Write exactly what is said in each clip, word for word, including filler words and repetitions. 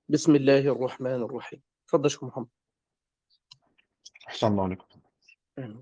بسم الله الرحمن الرحيم. اتفضل يا شيخ محمد. أحسن الله عليكم. آمين.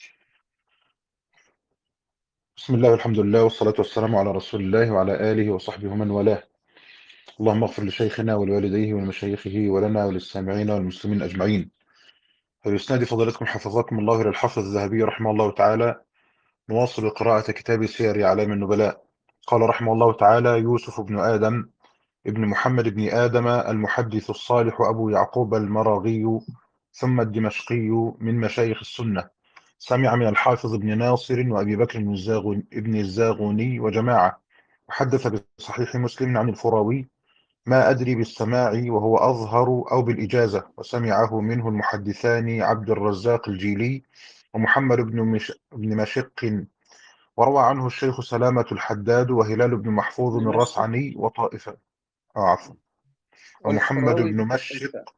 بسم الله والحمد لله والصلاة والسلام على رسول الله وعلى آله وصحبه ومن والاه. اللهم اغفر لشيخنا ولوالديه ولمشايخه ولنا وللسامعين والمسلمين أجمعين. فبإسناد فضلكم حفظكم الله إلى الحافظ الذهبي رحمه الله تعالى، نواصل قراءة كتاب سير أعلام النبلاء. قال رحمه الله تعالى: يوسف بن آدم ابن محمد بن آدم المحدث الصالح أبو يعقوب المراغي ثم الدمشقي من مشايخ السنة، سمع من الحافظ ابن ناصر وأبي بكر بن الزاغ- ابن الزاغوني وجماعة، وحدث بصحيح مسلم عن الفراوي، ما أدري بالسماع وهو أظهر أو بالإجازة، وسمعه منه المحدثان عبد الرزاق الجيلي ومحمد بن مش بن مشق، وروى عنه الشيخ سلامة الحداد وهلال بن محفوظ المشي الرصعني وطائفة. آه عفوا. ومحمد والفراوي بن بفتح مشق الفاء.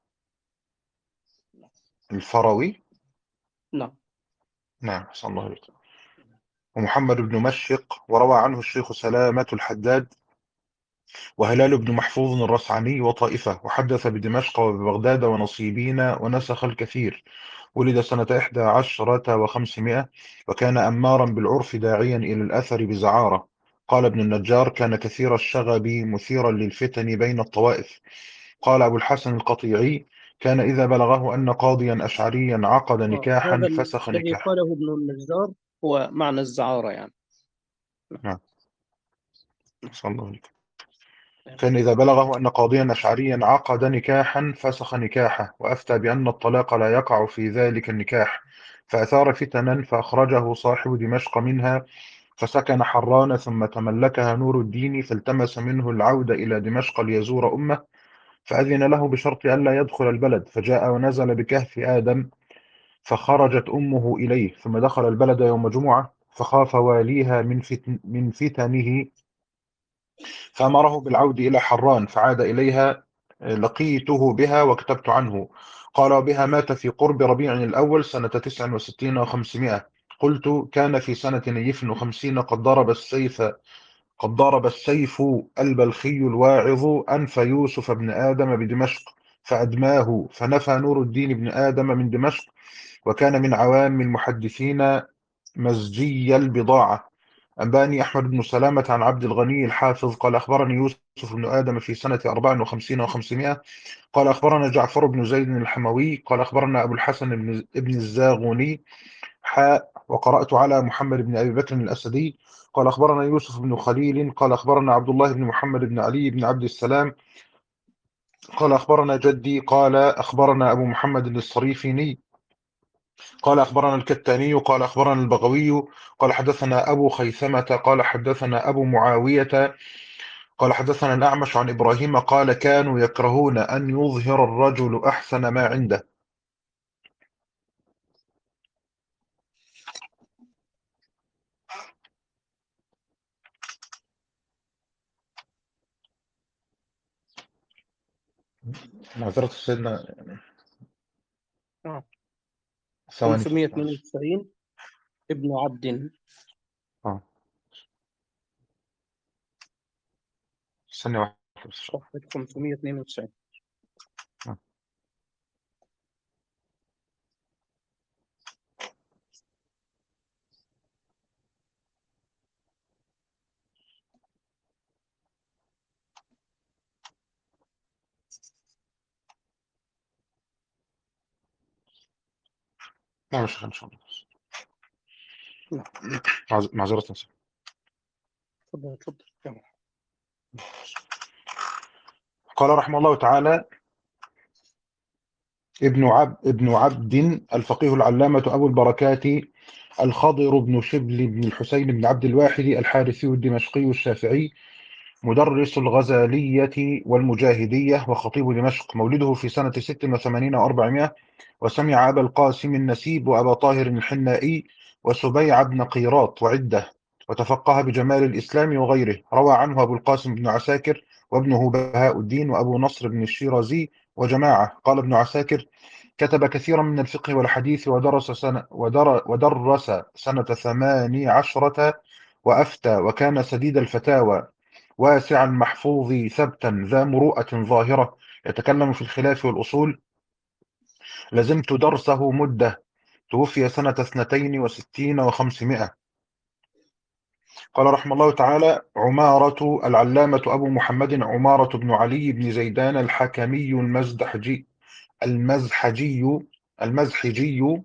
الفروي. نعم. نعم صلى الله عليه وسلم. ومحمد بن مشق، وروى عنه الشيخ سلامة الحداد وهلال بن محفوظ الرصعني وطائفة، وحدث بدمشق وببغداد ونصيبين ونسخ الكثير. ولد سنة إحدى عشرة وخمسمائة، وكان أمارا بالعرف داعيا إلى الأثر بزعارة. قال ابن النجار: كان كثير الشغب مثيرا للفتن بين الطوائف. قال أبو الحسن القطيعي: كان إذا بلغه أن قاضيا أشعريا عقد آه. نكاحا هذا فسخ الذي نكاحه. قاله ابن النجار هو معنى الزعارة يعني. نعم صلى الله عليه وسلم. نعم. كان إذا بلغه أن قاضيا أشعريا عقد نكاحا فسخ نكاحه، وأفتى بأن الطلاق لا يقع في ذلك النكاح، فأثار فتنا فأخرجه صاحب دمشق منها، فسكن حران ثم تملكها نور الدين، فالتمس منه العودة إلى دمشق ليزور أمه، فأذن له بشرط ألا يدخل البلد، فجاء ونزل بكهف آدم، فخرجت أمه إليه، ثم دخل البلد يوم جمعة، فخاف واليها من فتن من فتنه، فأمره بالعود إلى حران، فعاد إليها. لقيته بها وكتبت عنه. قال: بها مات في قرب ربيع الأول سنة تسع وستين وخمسمائة. قلت: كان في سنة نيف وخمسين قد ضرب السيف قد ضرب السيف البلخي الواعظ أنف يوسف بن آدم بدمشق، فأدماه، فنفى نور الدين بن آدم من دمشق، وكان من عوام المحدثين مزجي البضاعة. أنباني أحمد بن سلامة عن عبد الغني الحافظ قال: أخبرني يوسف بن آدم في سنة أربع وخمسين وخمسمائة. قال: أخبرنا جعفر بن زيد الحموي قال: أخبرنا أبو الحسن بن ابن الزاغوني حاء. وقرأت على محمد بن أبي بكر الأسدي قال: أخبرنا يوسف بن خليل قال: أخبرنا عبد الله بن محمد بن علي بن عبد السلام قال: أخبرنا جدي قال: أخبرنا أبو محمد الصريفيني قال: أخبرنا الكتاني قال: أخبرنا البغوي قال: حدثنا أبو خيثمة قال: حدثنا أبو معاوية قال: حدثنا الأعمش عن إبراهيم قال: كانوا يكرهون أن يظهر الرجل أحسن ما عنده. معذرة سيدنا، آه. ثواني معلش. خمسمائة واثنين وتسعين ابن عبد. اه ثانية واحدة بس. صفحة خمسمائة واثنين وتسعين. آه. لا مش إن شاء الله. نعم. معذ- معذرة سيدنا. تفضل تفضل. يلا. قال رحمه الله تعالى: ابن عبد ابن عبد الفقيه العلامة أبو البركات الخضر بن شبل بن الحسين بن عبد الواحد الحارثي الدمشقي الشافعي، مدرس الغزالية والمجاهدية وخطيب دمشق، مولده في سنة ست وثمانين وأربعمائة، وسمع أبا القاسم النسيب وأبا طاهر الحنائي وسبيع بن قيراط وعدة، وتفقه بجمال الإسلام وغيره. روى عنه أبو القاسم بن عساكر وابنه بهاء الدين وأبو نصر بن الشيرازي وجماعة. قال ابن عساكر: كتب كثيرا من الفقه والحديث، ودرس سنة, ودر ودرس سنة ثماني عشرة، وأفتى، وكان سديد الفتاوى، واسعا محفوظ ثبتا، ذا مروءة ظاهرة، يتكلم في الخلاف والأصول. لزمت درسه مدة. توفي سنة اثنتين وستين وخمسمائة. قال رحمه الله تعالى: عمارة العلامة أبو محمد عمارة بن علي بن زيدان الحكمي المزدحجي المزحجي المزحجي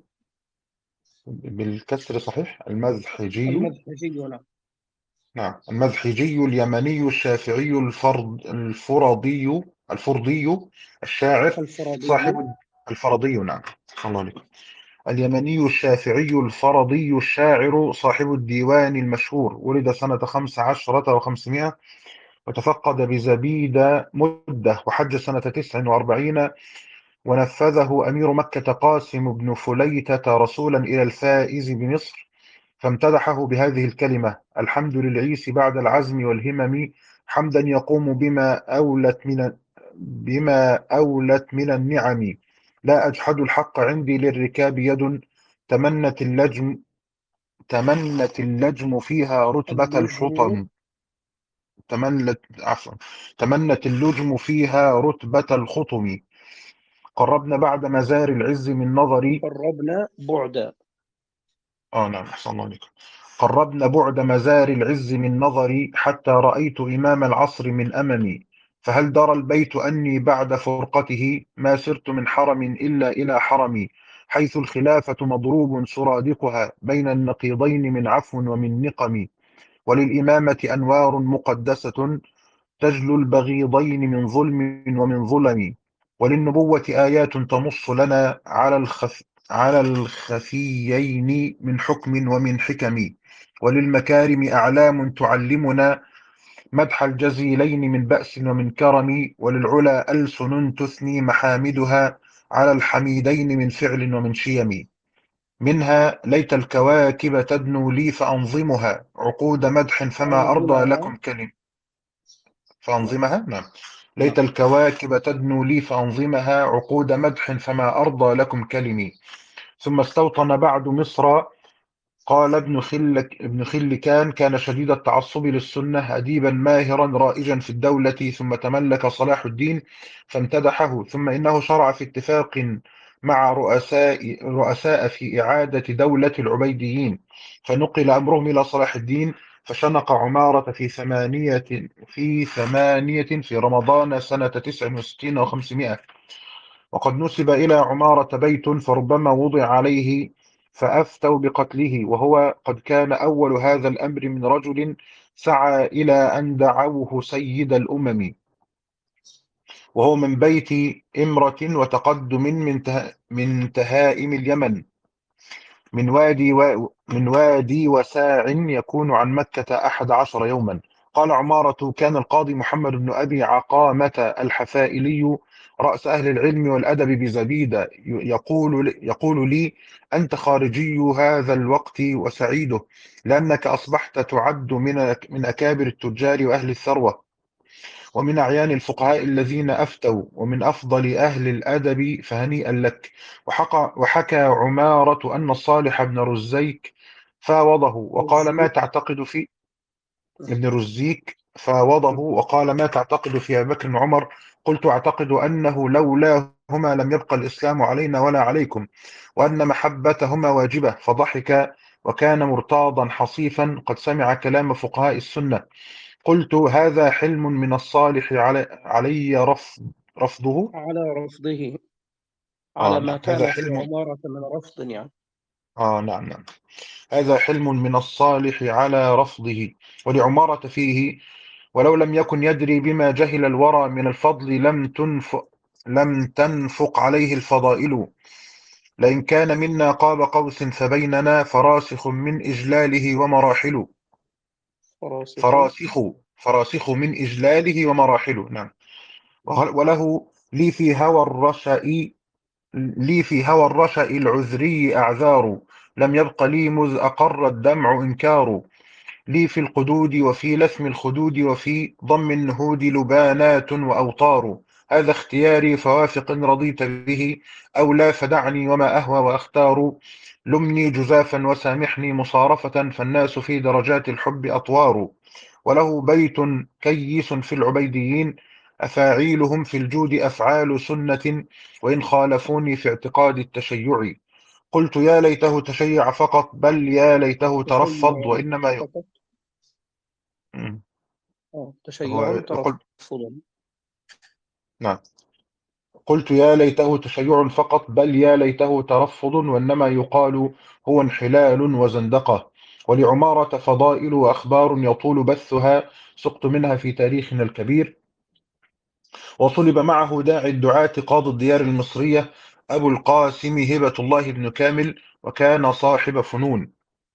بالكسر صحيح، المزحجي. المذهبي ولا نعم، المزحجي اليمني الشافعي الفرد الفرضي الفرضي الشاعر الفرضي؟ صاحب الفرضي. نعم، الله عليكم. اليمني الشافعي الفرضي الشاعر صاحب الديوان المشهور. ولد سنة خمس عشرة وخمسمائة. وتفقد بزبيد مدة. وحج سنة تسع وأربعين. ونفذه أمير مكة قاسم بن فليتة رسولا إلى الفائز بمصر، فامتدحه بهذه الكلمة: الحمد للعيس بعد العزم والهمم، حمدا يقوم بما أولت من بما أولت من النعم. لا أجحد الحق عندي للركاب يد، تمنت اللجم تمنت اللجم فيها رتبة اللجم. الحطم. تمنت عفوا تمنت اللجم فيها رتبة الخطم. قربنا بعد مزار العز من نظري. قربنا بعدا. اه نعم، أحسن الله عليكم. قربنا بعد مزار العز من نظري، حتى رأيت إمام العصر من أممي. فهل درى البيت أني بعد فرقته ما سرت من حرم إلا إلى حرمي، حيث الخلافة مضروب سرادقها بين النقيضين من عفو ومن نقم. وللإمامة أنوار مقدسة تجلو البغيضين من ظلم ومن ظلم. وللنبوة آيات تنص لنا على الخف على الخفيين من حكم ومن حكم. وللمكارم أعلام تعلمنا مدح الجزيلين من بأس ومن كرم. وللعلا ألسن تثني محامدها على الحميدين من فعل ومن شيم. منها ليت الكواكب تدنو لي فأنظمها عقود مدح فما أرضى أنظمها. لكم كلم نعم. فأنظمها. نعم. ليت نعم. الكواكب تدنو لي فأنظمها عقود مدح فما أرضى لكم كلمي. ثم استوطن بعد مصر. قال ابن خلك ابن خلكان: كان شديد التعصب للسنة، أديبا ماهرا رائجا في الدولة، ثم تملك صلاح الدين فامتدحه. ثم إنه شرع في اتفاق مع رؤساء رؤساء في إعادة دولة العبيديين، فنقل أمرهم إلى صلاح الدين. فشنق عمارة في ثمانية في ثمانية في رمضان سنة تسع وستين وخمسمائة. وقد نسب إلى عمارة بيت فربما وضع عليه فأفتوا بقتله، وهو قد كان أول هذا الأمر من رجل سعى إلى أن دعوه سيد الأمم، وهو من بيت إمرة وتقدم من ته- من تهائم اليمن، من وادي و... من وادي وساع يكون عن مكة أحد عشر يوما. قال عمارة: كان القاضي محمد بن أبي عقامة الحفائلي رأس أهل العلم والأدب بزبيدة يقول يقول لي: أنت خارجي هذا الوقت وسعيده، لأنك أصبحت تعد من من أكابر التجار وأهل الثروة، ومن أعيان الفقهاء الذين أفتوا، ومن أفضل أهل الأدب، فهنيئا لك. وحكى, وحكى عمارة أن الصالح بن رزيك فاوضه وقال: ما الزيك. تعتقد في ابن رزيك فاوضه وقال: ما تعتقد في أبي بكر وعمر؟ قلت: أعتقد أنه لولاهما لم يبقى الإسلام علينا ولا عليكم، وأن محبتهما واجبة. فضحك وكان مرتاضا حصيفا، قد سمع كلام فقهاء السنة. قلت: هذا حلم من الصالح علي, علي رفض رفضه. على رفضه. آه على ما نعم، هذا كان في حلم. عمارة من رفض يعني. آه نعم نعم، هذا حلم من الصالح على رفضه. ولعمارة فيه: ولو لم يكن يدري بما جهل الورى من الفضل لم تنفق لم تنفق عليه الفضائل. لئن كان منا قاب قوس فبيننا فراسخ من إجلاله ومراحل. فراسخ. فراسخ فراسخ من إجلاله ومراحل. نعم. وله لي في هوى الرشأ لي في هوى الرشأ العذري أعذار، لم يبق لي مذ أقر الدمع إنكار. لي في القدود وفي لثم الخدود وفي ضم النهود لبانات وأوطار. هذا اختياري فوافق إن رضيت به، أو لا فدعني وما أهوى وأختار. لمني جزافا وسامحني مصارفة، فالناس في درجات الحب أطوار. وله بيت كيس في العبيديين، أفاعيلهم في الجود أفعال سنة وإن خالفوني في اعتقاد التشيع. قلت يا ليته تشيع فقط بل يا ليته ترفض تشيع وإنما ي... فقط. مم. آه. هو تشيع قلت ترفضا. نعم قلت يا ليته تشيع فقط بل يا ليته ترفض وإنما يقال هو انحلال وزندقة. ولعمارة فضائل وأخبار يطول بثها سقت منها في تاريخنا الكبير. وصلب معه داعي الدعاة قاضي الديار المصرية أبو القاسم هبة الله بن كامل وكان صاحب فنون.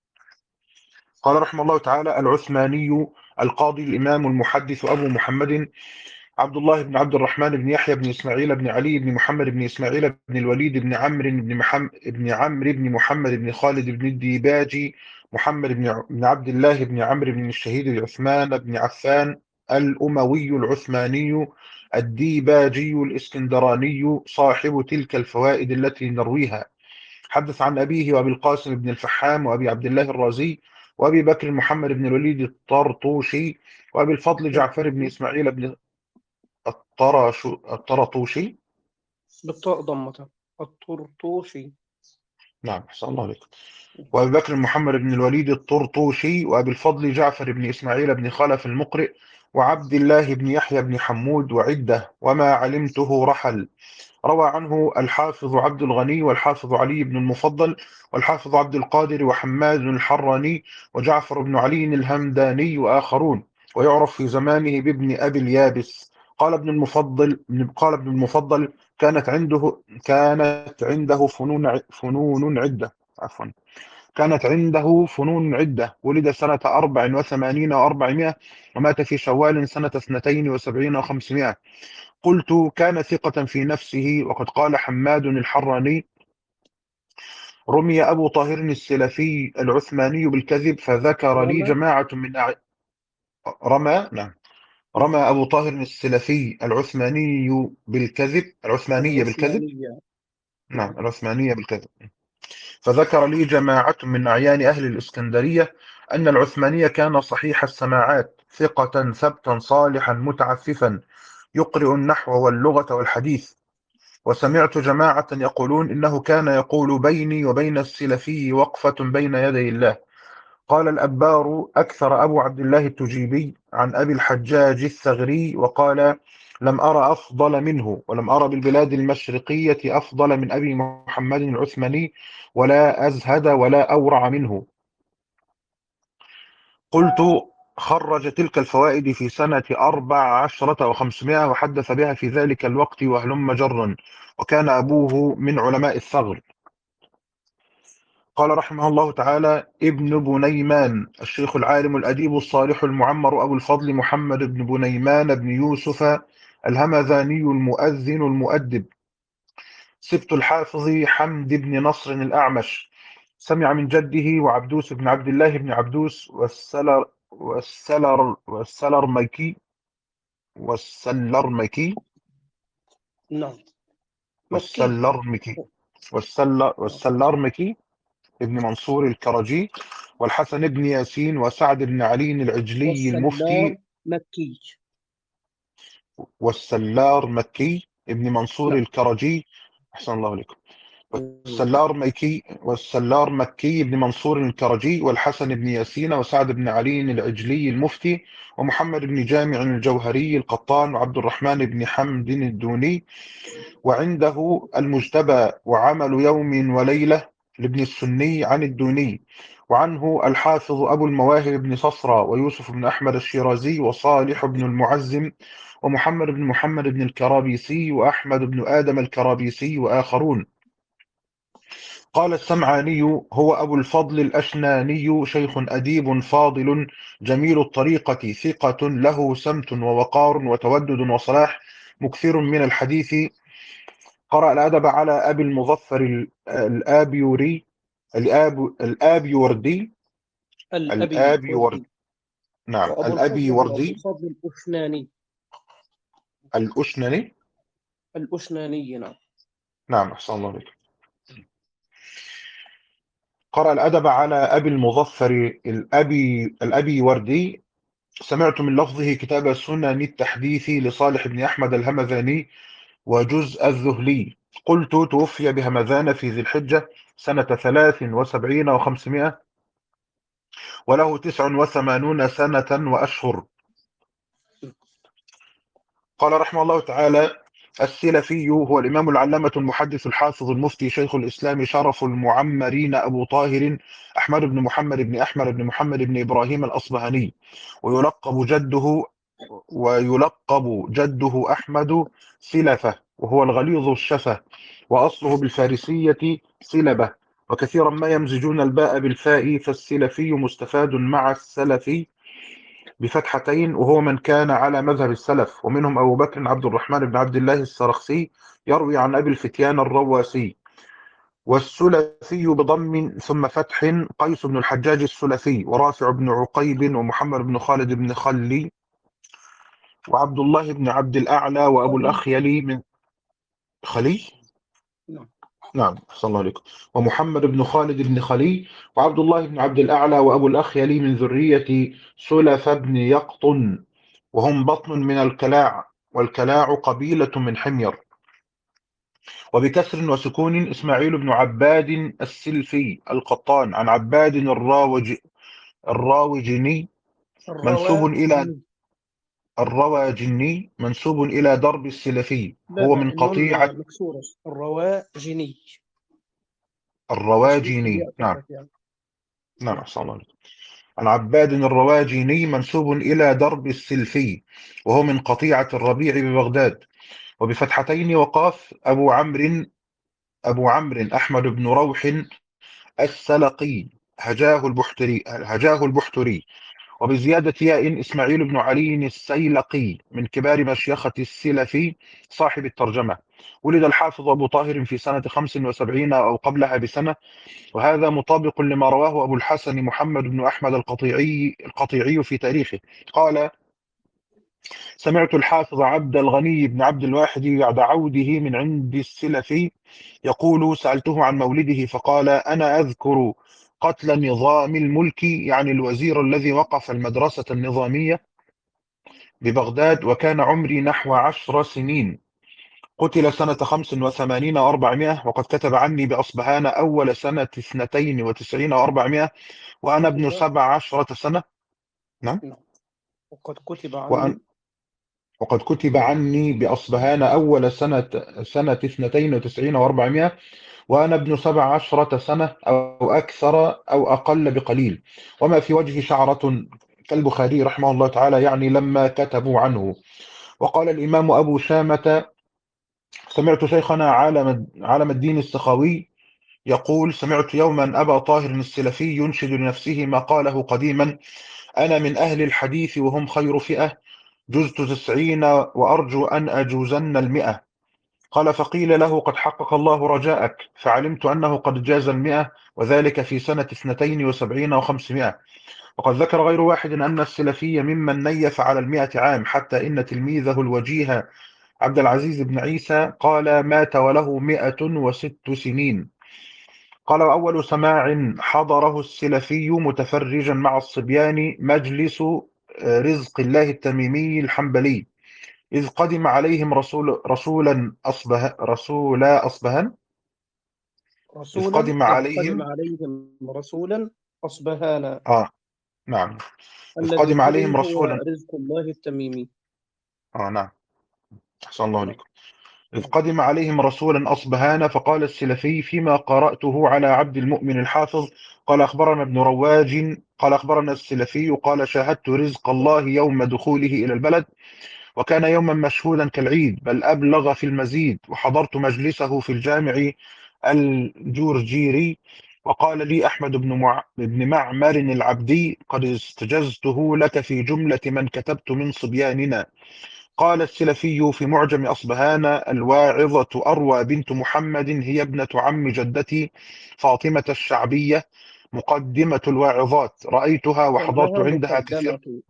قال رحمه الله تعالى: العثماني القاضي الإمام المحدث أبو محمد عبد الله بن عبد الرحمن بن يحيى بن إسماعيل بن علي بن محمد بن إسماعيل بن الوليد بن عمرو بن محمد بن عمرو بن محمد بن خالد بن الديباجي محمد بن ع- بن عبد الله بن عمرو بن الشهيد عثمان بن عفان الأموي العثماني الديباجي الإسكندراني صاحب تلك الفوائد التي نرويها. حدث عن أبيه وأبي القاسم بن الفحام وأبي عبد الله الرازي وأبي بكر محمد بن الوليد الطرطوشي وأبي الفضل جعفر بن ترطوشي إسماعيل بن الطرش الطرطوشي. بالطاء ضمة. الطرطوشي. نعم أحسن الله عليك. وأبي بكر محمد بن الوليد الطرطوشي وأبي الفضل جعفر بن إسماعيل بن خلف المقرئ وعبد الله بن يحيى بن حمود وعدة وما علمته رحل. روى عنه الحافظ عبد الغني والحافظ علي بن المفضل والحافظ عبد القادر وحماد الحراني وجعفر بن علي الهمداني وآخرون. ويعرف في زمانه بابن أبي اليابس. قال ابن المفضل قال ابن المفضل كانت عنده كانت عنده فنون فنون عدة عفوا كانت عنده فنون عدة. ولد سنة أربع وثمانين وأربعمائة ومات في شوال سنة اثنتين وسبعين وخمسمائة. قلت كان ثقة في نفسه. وقد قال حماد الحراني: رمي أبو طاهر السلفي العثماني بالكذب فذكر لي رمى. جماعة من أع... رمى نعم مم. رمى أبو طاهر السلفي العثماني بالكذب العثمانية بالكذب العثمانية. نعم نعم. العثمانية بالكذب فذكر لي جماعة من أعيان أهل الإسكندرية أن العثمانية كان صحيح السماعات ثقة ثبتا صالحا متعففا يقرئ النحو واللغة والحديث. وسمعت جماعة يقولون إنه كان يقول بيني وبين السلفي وقفة بين يدي الله. قال الأبار أكثر أبو عبد الله التجيبي عن أبي الحجاج الثغري وقال: لم أرى أفضل منه ولم أرى بالبلاد المشرقية أفضل من أبي محمد العثماني ولا أزهد ولا أورع منه. قلت: خرج تلك الفوائد في سنة أربع عشرة وخمسمائة وحدث بها في ذلك الوقت وهلم جرا. وكان أبوه من علماء الثغر. قال رحمه الله تعالى: ابن بنيمان الشيخ العالم الأديب الصالح المعمر أبو الفضل محمد بن بنيمان بن يوسف الهمذاني المؤذن المؤدب سبط الحافظ حمد بن نصر الأعمش. سمع من جده وعبدوس بن عبد الله بن عبدوس والسلر والسلر والسلرمكي والسلرمكي نعم. مكي. والسلرمكي والسل والسلرمكي ابن منصور الكرجي والحسن بن ياسين وسعد بن علي العجلي والسلار المفتي. مكي. والسلار مكي ابن منصور نعم. الكرجي. أحسن الله عليكم. مم. والسلار مكي والسلار مكي بن منصور الكرجي والحسن بن ياسين وسعد بن علي العجلي المفتي ومحمد بن جامع الجوهري القطان وعبد الرحمن بن حمد الدوني. وعنده المجتبى وعمل يوم وليلة لابن السني عن الدوني. وعنه الحافظ أبو المواهب بن صصرى ويوسف بن أحمد الشيرازي وصالح بن المعزم ومحمد بن محمد بن الكرابيسي وأحمد بن آدم الكرابيسي وآخرون. قال السمعاني: هو أبو الفضل الأشناني شيخ أديب فاضل جميل الطريقة ثقة له سمت ووقار وتودد وصلاح مكثر من الحديث. قرأ الأدب على أبي المظفر ال- الآبيوري الآب الآبيوردي الأبي الآبيورد وردي. نعم وأبو الفضل هو أبو الآبيوردي الفضل الأشناني. الأشنني. الأشناني. نعم. نعم أحسن الله عليك. قرأ الأدب على أبي المظفر الأبي الأبيوردي سمعت من لفظه كتاب سنن التحديث لصالح بن أحمد الهمذاني وجزء الذهلي. قلت توفي بهمذان في ذي الحجة سنة ثلاث وسبعين وخمسمائة وله تسع وثمانون سنة وأشهر. قال رحمه الله تعالى: السلفي هو الإمام العلامة المحدث الحافظ المفتي شيخ الإسلام شرف المعمرين أبو طاهر أحمد بن محمد بن أحمد بن محمد بن إبراهيم الأصبهاني، ويلقب جده ويلقب جده أحمد سلفة، وهو الغليظ الشفة، وأصله بالفارسية سلبة، وكثيرا ما يمزجون الباء بالفاء، فالسلفي مستفاد مع السلفي بفتحتين، وهو من كان على مذهب السلف، ومنهم أبو بكر عبد الرحمن بن عبد الله السرخسي يروي عن أبي الفتيان الرواسي. والسلفي بضم ثم فتح قيس بن الحجاج السلفي، ورافع بن عقيب، ومحمد بن خالد بن خلي، وعبد الله بن عبد الأعلى، وأبو خلي. الأخيلي من خلي. نعم. نعم، أحسن الله عليكم. ومحمد بن خالد بن خلي، وعبد الله بن عبد الأعلى، وأبو الأخيلي من ذرية سلف بن يقطن، وهم بطن من الكلاع، والكلاع قبيلة من حمير. وبكسر وسكون إسماعيل بن عباد السلفي القطان، عن عباد الراوج الراوجني منسوب إلى الرواجني. الرواجني منسوب إلى درب السلفي، لا هو لا، من النون قطيعة مكسورة. الرواجني تشديد الرواجيني. الياء نعم. فقط يعني. نعم، نعم. أحسن الله عليكم. عن عباد الرواجيني منسوب إلى درب السلفي، وهو من قطيعة الربيع ببغداد، وبفتحتين وقاف. أبو عمرو أبو عمرو أحمد بن روح السلقي، هجاه البحتري هجاه البحتري وبزيادة ياء إسماعيل بن علي السيلقي، من كبار مشيخة السلفي صاحب الترجمة. ولد الحافظ أبو طاهر في سنة خمس وسبعين أو قبلها بسنة، وهذا مطابق لما رواه أبو الحسن محمد بن أحمد القطيعي القطيعي في تاريخه. قال: سمعت الحافظ عبد الغني بن عبد الواحد بعد عوده من عند السلفي يقول: سألته عن مولده فقال: أنا أذكر قتل نظام الملك، يعني الوزير الذي وقف المدرسة النظامية ببغداد، وكان عمري نحو عشر سنين. قتل سنة خمس وثمانين وأربعمائة، وقد كتب عني بأصبهان أول سنة اثنتين وتسعين وأربعمائة، وأنا ابن كتب. سبع عشرة سنة. نعم. نعم. وقد كتب وأن عني. وقد كتب عني بأصبهان أول سنة سنة اثنتين وتسعين وأربعمائة، وأنا ابن سبع عشرة سنة أو أكثر أو أقل بقليل، وما في وجهي شعرة، كالبخاري رحمه الله تعالى، يعني لما كتبوا عنه. وقال الإمام أبو شامة: سمعت شيخنا عالم عالم الدين السخاوي يقول: سمعت يوما أبا طاهر السلفي ينشد لنفسه ما قاله قديما: أنا من أهل الحديث وهم خير فئة، جزت تسعين وأرجو أن أجوزن المئة. قال: فقيل له: قد حقق الله رجاءك، فعلمت أنه قد جاز المئة، وذلك في سنة اثنتين وسبعين وخمسمائة. وقد ذكر غير واحد أن السلفي ممن نيف على المئة عام، حتى إن تلميذه الوجيه عبد العزيز بن عيسى قال: مات وله مئة وست سنين. قال: وأول سماع حضره السلفي متفرجا مع الصبيان مجلس رزق الله التميمي الحنبلي، إذ قدم عليهم رسول رسولا أصبه رسولا أصبهان إذ رسولا. قدم إذ قدم عليهم عليهم رسولا أصبهانا، آه نعم إذ الذي قدم قيل عليهم هو رسولا رزق الله التميمي. آه نعم، أحسن الله نعم. عليكم. إذ قدم عليهم رسولا أصبهان، فقال السلفي فيما قرأته على عبد المؤمن الحافظ: قال أخبرنا ابن رواج قال أخبرنا السلفي قال: شاهدت رزق الله يوم دخوله إلى البلد، وكان يوما مشهودا كالعيد، بل أبلغ في المزيد، وحضرت مجلسه في الجامع الجورجيري. وقال لي أحمد بن, مع... بن معمر العبدي: قد استجزته لك في جملة من كتبت من صبياننا. قال السلفي في معجم أصبهان: الواعظة أروى بنت محمد هي ابنة عم جدتي فاطمة الشعبية، مقدمة الواعظات، رأيتها وحضرت كأنها عندها كثير. مقدمة.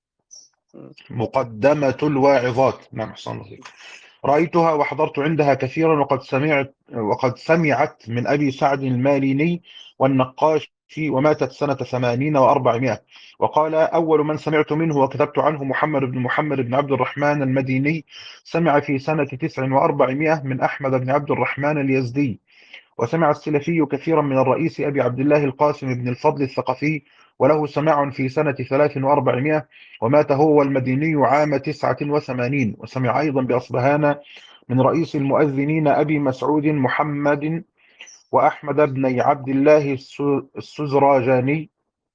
مقدمة الواعظات. نعم، أحسن الله عليك. رأيتها وحضرت عندها كثيرا، وقد سمعت وقد سمعت من أبي سعد الماليني والنقاش وماتت سنة ثمانين وأربعمائة. وقال: أول من سمعت منه وكتبت عنه محمد بن محمد بن عبد الرحمن المديني، سمع في سنة تسع وأربعمائة من أحمد بن عبد الرحمن اليزدي. وسمع السلفي كثيرا من الرئيس أبي عبد الله القاسم بن الفضل الثقفي، وله سماع في سنة ثلاث وأربعمائة، ومات هو والمديني عام تسعة وثمانين. وسمع أيضا بأصبهان من رئيس المؤذنين أبي مسعود محمد وأحمد بن عبد الله السزراجاني،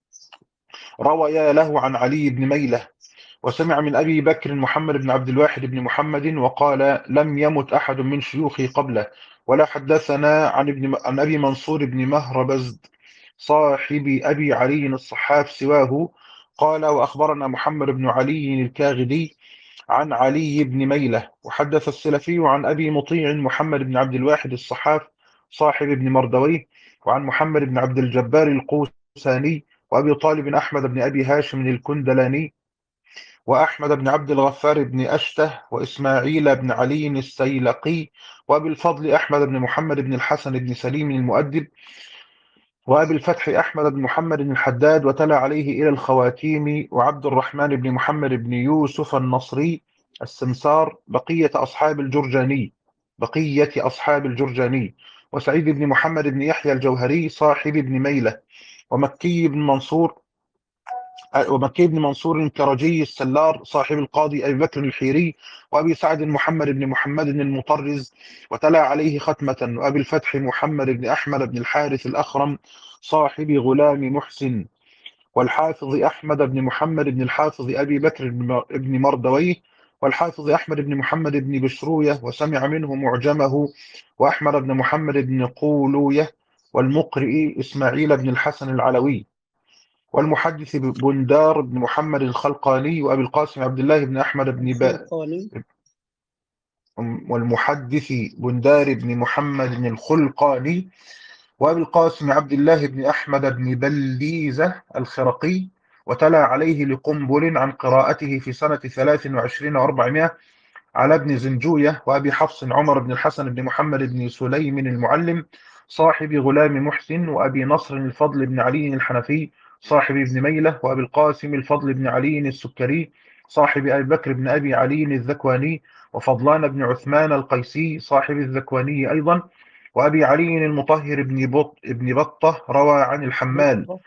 رويا له عن علي بن ميلة. وسمع من أبي بكر محمد بن عبد الواحد بن محمد، وقال: لم يمت أحد من شيوخي قبله. ولا حدثنا عن ابن عن أبي منصور بن مهربزد صاحب أبي علي الصحاف سواه. قال: وأخبرنا محمد بن علي الكاغدي عن علي بن ميلة. وحدث السلفي عن أبي مطيع محمد بن عبد الواحد الصحاف صاحب ابن مردويه، وعن محمد بن عبد الجبار القوساني، وأبي طالب أحمد بن أبي هاشم الكندلاني، وأحمد بن عبد الغفار بن أشته، وإسماعيل بن علي السيلقي، وأبي الفضل أحمد بن محمد بن الحسن بن سليم المؤدب، وأبي الفتح أحمد بن محمد بن الحداد، وتلا عليه إلى الخواتيم، وعبد الرحمن بن محمد بن يوسف النصري السمسار، بقية أصحاب الجرجاني بقية أصحاب الجرجاني وسعيد بن محمد بن يحيى الجوهري صاحب ابن ميلة، ومكي بن منصور ومكي بن منصور الكرجي السلار صاحب القاضي أبي بكر الحيري، وأبي سعد محمد بن محمد المطرز، وتلا عليه ختمة، وأبي الفتح محمد بن أحمد بن الحارث الأخرم صاحب غلام محسن، والحافظ أحمد بن محمد بن الحافظ أبي بكر بن مردويه، والحافظ أحمد بن محمد بن بشروية، وسمع منه معجمه وأحمد بن محمد بن قولويه، والمقرئ إسماعيل بن الحسن العلوي، والمحدث بندار بن محمد الخلقاني، وأبي القاسم عبد الله بن أحمد بن با خلقاني. والمحدث بندار بن محمد الخلقاني، وأبي القاسم عبد الله بن أحمد بن بليزة الخرقي. وتلا عليه لقنبل عن قراءته في سنة ثلاث وعشرين وأربعمائة على ابن زنجوية، وأبي حفص عمر بن الحسن بن محمد بن سليم المعلم صاحب غلام محسن، وأبي نصر الفضل بن علي الحنفي صاحب ابن ميلة، وأبي القاسم الفضل بن علي السكري صاحب أبي بكر بن أبي علي الذكواني، وفضلان بن عثمان القيسي صاحب الذكواني أيضا، وأبي علي المطهر بن بط بن بطة روى عن الحمال بطة.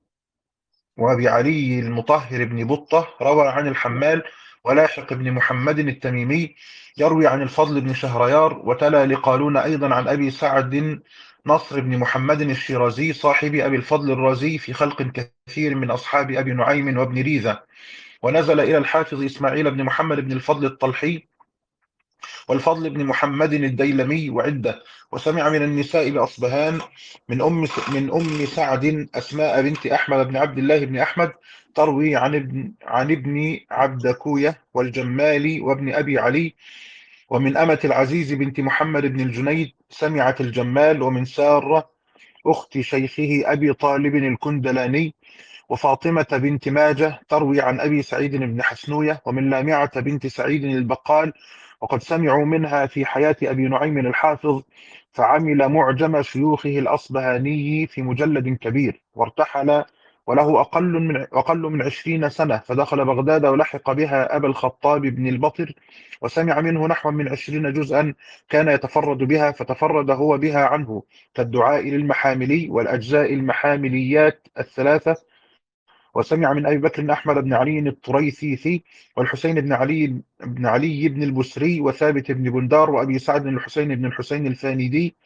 وأبي علي المطهر بن بطة روى عن نعم. الحمال، ولاحق بن محمد التميمي يروي عن الفضل بن شهريار. وتلا لقالون أيضا عن أبي سعد نصر بن محمد الشيرازي صاحب أبي الفضل الرازي في خلق كثير من أصحاب أبي نعيم وابن ريذة. ونزل إلى الحافظ إسماعيل بن محمد بن الفضل الطلحي والفضل بن محمد الديلمي وعدة. وسمع من النساء بأصبهان من أم من أم سعد أسماء بنت أحمد بن عبد الله بن أحمد تروي عن ابن عن ابن عبدكوية والجمال وابن أبي علي. ومن أمة العزيز بنت محمد بن الجنيد سمعت الجمال. ومن سارة أخت شيخه أبي طالب الكندلاني، وفاطمة بنت ماجة تروي عن أبي سعيد بن حسنوية. ومن لامعة بنت سعيد البقال، وقد سمعوا منها في حياة أبي نعيم الحافظ، فعمل معجم شيوخه الأصبهاني في مجلد كبير، وارتحل وله أقل من أقل من عشرين سنة، فدخل بغداد ولحق بها أبا الخطاب بن البطر، وسمع منه نحو من عشرين جزءا كان يتفرد بها، فتفرد هو بها عنه، كالدعاء للمحاملي والأجزاء المحامليات الثلاثة. وسمع من أبي بكر أحمد بن علي الطريثيثي، والحسين بن علي بن علي بن البسري، وثابت بن بندار، وأبي سعد بن الحسين بن الحسين الفانيدي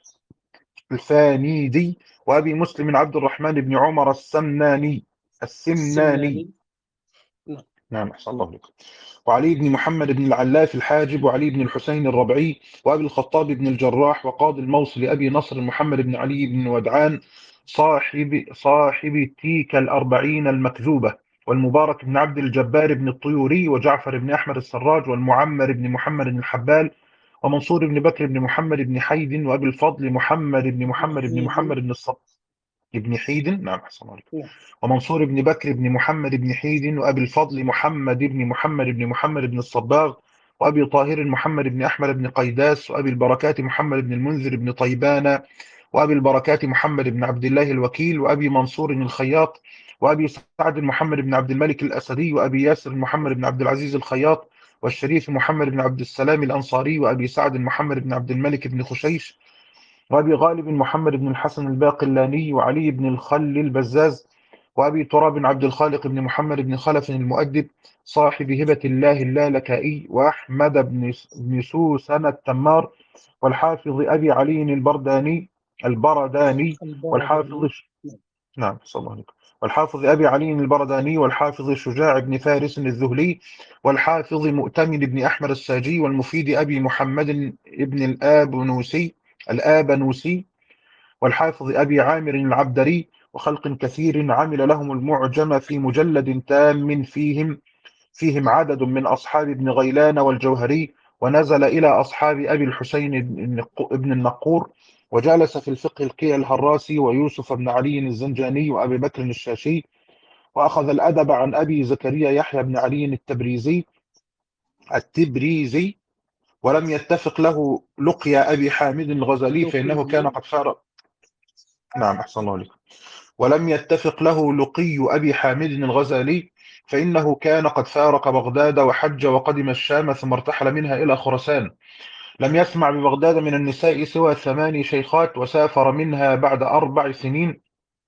الفانيدي وأبي مسلم عبد الرحمن بن عمر السمناني السمناني السمناني. نعم. نعم أحسن الله لك. وعلي بن محمد بن العلاف الحاجب، وعلي بن الحسين الربعي، وأبي الخطاب بن الجراح، وقاضي الموصل أبي نصر محمد بن علي بن ودعان صاحب صاحب تيك الأربعين المكذوبة، والمبارك بن عبد الجبار بن الطيوري، وجعفر بن أحمد السراج، والمعمر بن محمد بن الحبال، ومنصور بن بكر بن محمد بن حيد، وأبي الفضل محمد بن محمد بن محمد نحيد. بن الصب بن حيد. نعم أحسن الله. نعم. ومنصور بن بكر بن محمد بن حيد، وأبي الفضل محمد بن محمد بن محمد بن الصباغ، وأبي طاهر محمد بن أحمد بن قيداس، وأبي البركات محمد بن المنذر بن طيبان، وأبي البركات محمد بن عبد الله الوكيل، وأبي منصور الخياط، وأبي سعد محمد بن عبد الملك الأسدي، وأبي ياسر محمد بن عبد العزيز الخياط، والشريف محمد بن عبد السلام الأنصاري، وأبي سعد محمد بن عبد الملك بن خشيش، وأبي غالب محمد بن الحسن الباقلاني، وعلي بن الخل البزاز، وأبي تراب عبد الخالق بن محمد بن خلف المؤدب صاحب هبة الله اللالكائي، وأحمد بن بن سوسن التمار، والحافظ أبي علي البرداني البرداني والحافظ البرداني. ش- نعم صلى الله عليه وسلم. والحافظ أبي علي البرداني، والحافظ شجاع بن فارس الذهلي، والحافظ مؤتمن بن أحمد الساجي، والمفيد أبي محمد بن الآبنوسي الآبنوسي، والحافظ أبي عامر العبدري، وخلق كثير عمل لهم المعجم في مجلد تام فيهم فيهم عدد من أصحاب ابن غيلان والجوهري، ونزل إلى أصحاب أبي الحسين بن النقور، وجالس في الفقه القي الهراسي، ويوسف بن علي الزنجاني، وأبي بكر الشاشي، وأخذ الأدب عن أبي زكريا يحيى بن علي التبريزي التبريزي ولم يتفق له لقيا أبي حامد الغزالي فإنه كان لقي. قد فارق. نعم أحسن الله عليك. ولم يتفق له لقي أبي حامد الغزالي فإنه كان قد فارق بغداد وحج وقدم الشام ثم ارتحل منها إلى خراسان. لم يسمع ببغداد من النساء سوى ثماني شيخات، وسافر منها بعد أربع سنين.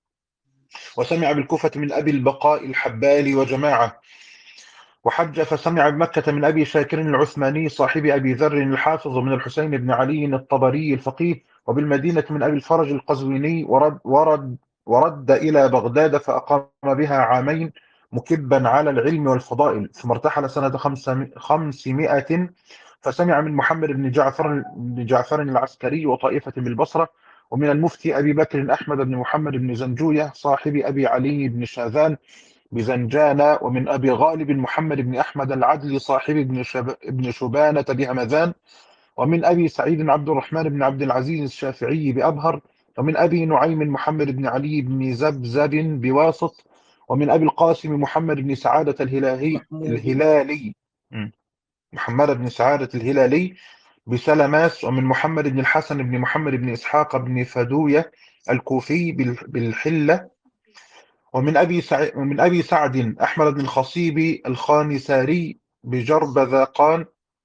وسمع بالكوفة من أبي البقاء الحبالي وجماعة. وحج فسمع بمكة من أبي شاكر العثماني صاحب أبي ذر الحافظ، من الحسين بن علي الطبري الفقيه، وبالمدينة من أبي الفرج القزويني، ورد, ورد, ورد إلى بغداد فأقام بها عامين مكبا على العلم والفضائل، ثم ارتحل سنة خمسمائة فسمع من محمد بن جعفر بن جعفر العسكري وطائفة بالبصرة، ومن المفتي أبي بكر أحمد بن محمد بن زنجوية صاحب أبي علي بن شاذان بزنجان، ومن أبي غالب محمد بن أحمد العدلي صاحب ابن, شب... ابن شبانة بهمذان، ومن أبي سعيد عبد الرحمن بن عبد العزيز الشافعي بأبهر، ومن أبي نعيم محمد بن علي بن زبزب بواسط، ومن أبي القاسم محمد بن سعادة الهلالي محمود. الهلالي م. محمد بن سعادة الهلالي بسلماس، ومن محمد بن الحسن بن محمد بن إسحاق بن فدوية الكوفي بال- بالحلة، ومن أبي سع... ومن أبي سعد أحمد بن الخصيب الخانساري بجربذاقان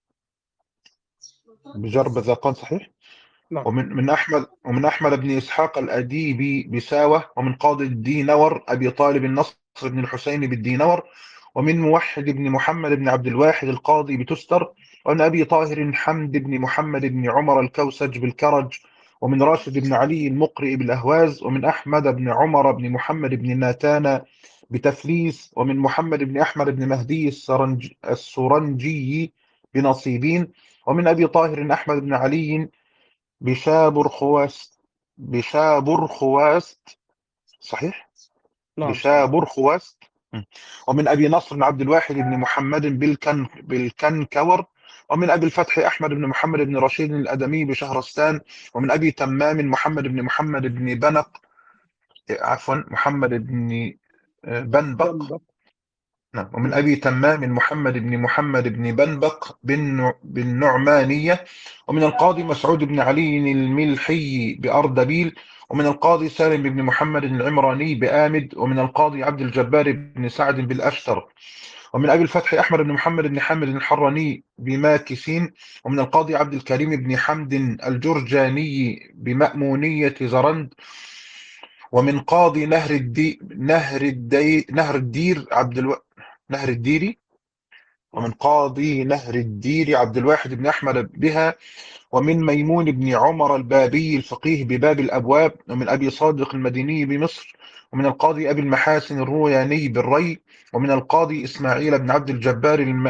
بجربذاقان صحيح. نعم. ومن من أحمد ومن أحمد بن إسحاق الأديبي بساوة، ومن قاضي الدينور أبي طالب النصر بن الحسين بالدينور، ومن موحد بن محمد بن عبد الواحد القاضي بتستر، ومن أبي طاهر حمد بن محمد بن عمر الكوسج بالكرج، ومن راشد بن علي المقرئ بالأهواز، ومن أحمد بن عمر بن محمد بن ناتان بتفليس، ومن محمد بن أحمد بن مهدي السرنج السرنجي بنصيبين، ومن أبي طاهر أحمد بن علي بشابر خواست بشابر خواست صحيح نعم صحيح. بشابر خواست م. ومن أبي نصر بن عبد الواحد بن محمد بالكن بالكنكور، ومن أبي الفتح أحمد بن محمد بن رشيد الأدمي بشهرستان، ومن أبي تمام محمد بن محمد بن بنق عفوا محمد بن آه، بنبق. جنبك. نعم. ومن أبي تمام محمد بن محمد بن بنبق بن بالنعمانية، ومن القاضي مسعود بن علي الملحي بأردبيل، ومن القاضي سالم بن محمد العمراني بآمد، ومن القاضي عبد الجبار بن سعد بالأشتر، ومن أبي الفتح أحمد بن محمد بن حامد الحراني بماكسين، ومن القاضي عبد الكريم بن حمد الجرجاني بمأمونية زرند، ومن قاضي نهر الدي نهر الدي نهر الدير عبد الو... نهر الديري ومن نعم. قاضي نهر الدير عبد الواحد بن أحمد بها، ومن ميمون بن عمر البابي الفقيه بباب الأبواب، ومن أبي صادق المديني بمصر، ومن القاضي أبي المحاسن الروياني بالري، ومن القاضي إسماعيل بن عبد الجبار الم...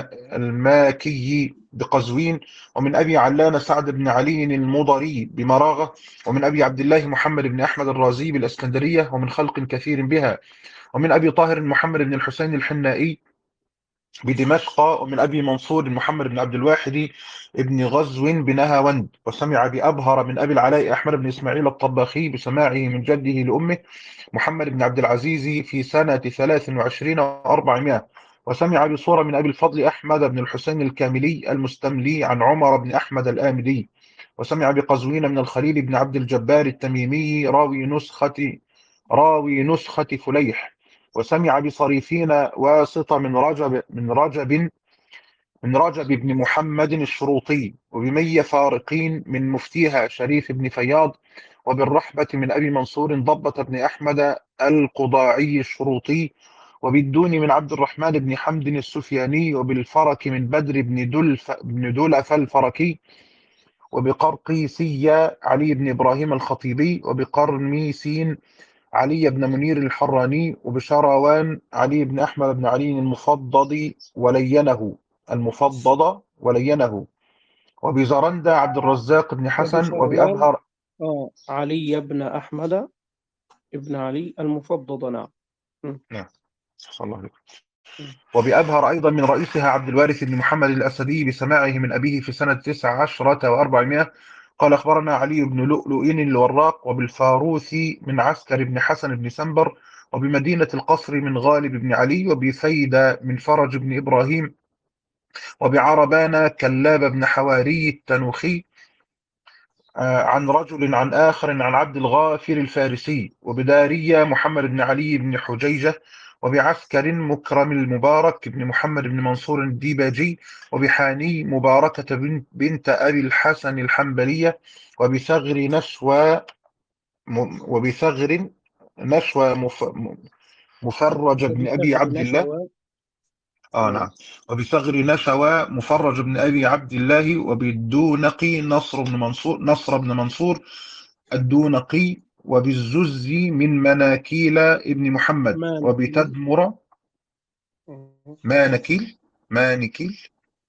الماكي بقزوين، ومن أبي علان سعد بن علي المضري بمراغة، ومن أبي عبد الله محمد بن أحمد الرازي بالإسكندرية، ومن خلق كثير بها، ومن أبي طاهر محمد بن الحسين الحنائي بدمشق، ومن أبي منصور محمد بن عبد الواحد ابن غزو بنهاوند، وسمع بأبهر من أبي العلاء أحمد بن إسماعيل الطباخي بسماعه من جده لأمه محمد بن عبد العزيز في سنة ثلاث وعشرين وأربعمائة، وسمع بصورة من أبي الفضل أحمد بن الحسين الكاملي المستملي عن عمر بن أحمد الآمدي، وسمع بقزوين من الخليل بن عبد الجبار التميمي راوي نسخة راوي نسخة فليح. وسمع بصريفين واسطة من رجب من رجب من رجب بن محمد الشروطي، وبمية فارقين من مفتيها شريف بن فياض، وبالرحبة من أبي منصور ضبة بن أحمد القضاعي الشروطي، وبالدون من عبد الرحمن بن حمد السفياني، وبالفرك من بدر بن دلف بن دلف الفركي، وبقرقيسي علي بن إبراهيم الخطيبي، وبقرميسين علي بن منير الحراني، وبشروان علي بن أحمد بن علي المفضل ولينه المفضل ولينه، وبزرندة عبد الرزاق بن حسن، وبشروان وبأبهر آه علي بن أحمد ابن علي المفضل. نعم. م. نعم صلى الله عليه وسلم. م. وبأبهر أيضا من رئيسها عبد الوارث بن محمد الأسدي بسماعه من أبيه في سنة تسع عشرة وأربعمائة قال أخبرنا علي بن لؤلؤ الوراق، وبالفاروثي من عسكر بن حسن بن سنبر، وبمدينة القصر من غالب بن علي، وبفيدة من فرج بن إبراهيم، وبعربان كلاب بن حواري التنوخي آه، عن رجل عن آخر عن عبد الغافر الفارسي، وبدارية محمد بن علي بن حجيجة، وبعسكر مكرم المبارك بن محمد بن منصور الديباجي، وبحاني مباركة بنت, بنت أبي الحسن الحنبلية، وبثغر نشوى م- وبثغر نشوى مف- مفرج بن أبي وبثغر عبد الله. نشوى. آه نعم. نعم. وبثغر نشوى مفرج بن أبي عبد الله، وبالدونقي نصر بن منصور نصر بن منصور الدونقي، وبالزز من مناكيل ابن محمد، مانكي. وبتدمر م. مانكيل مانكيل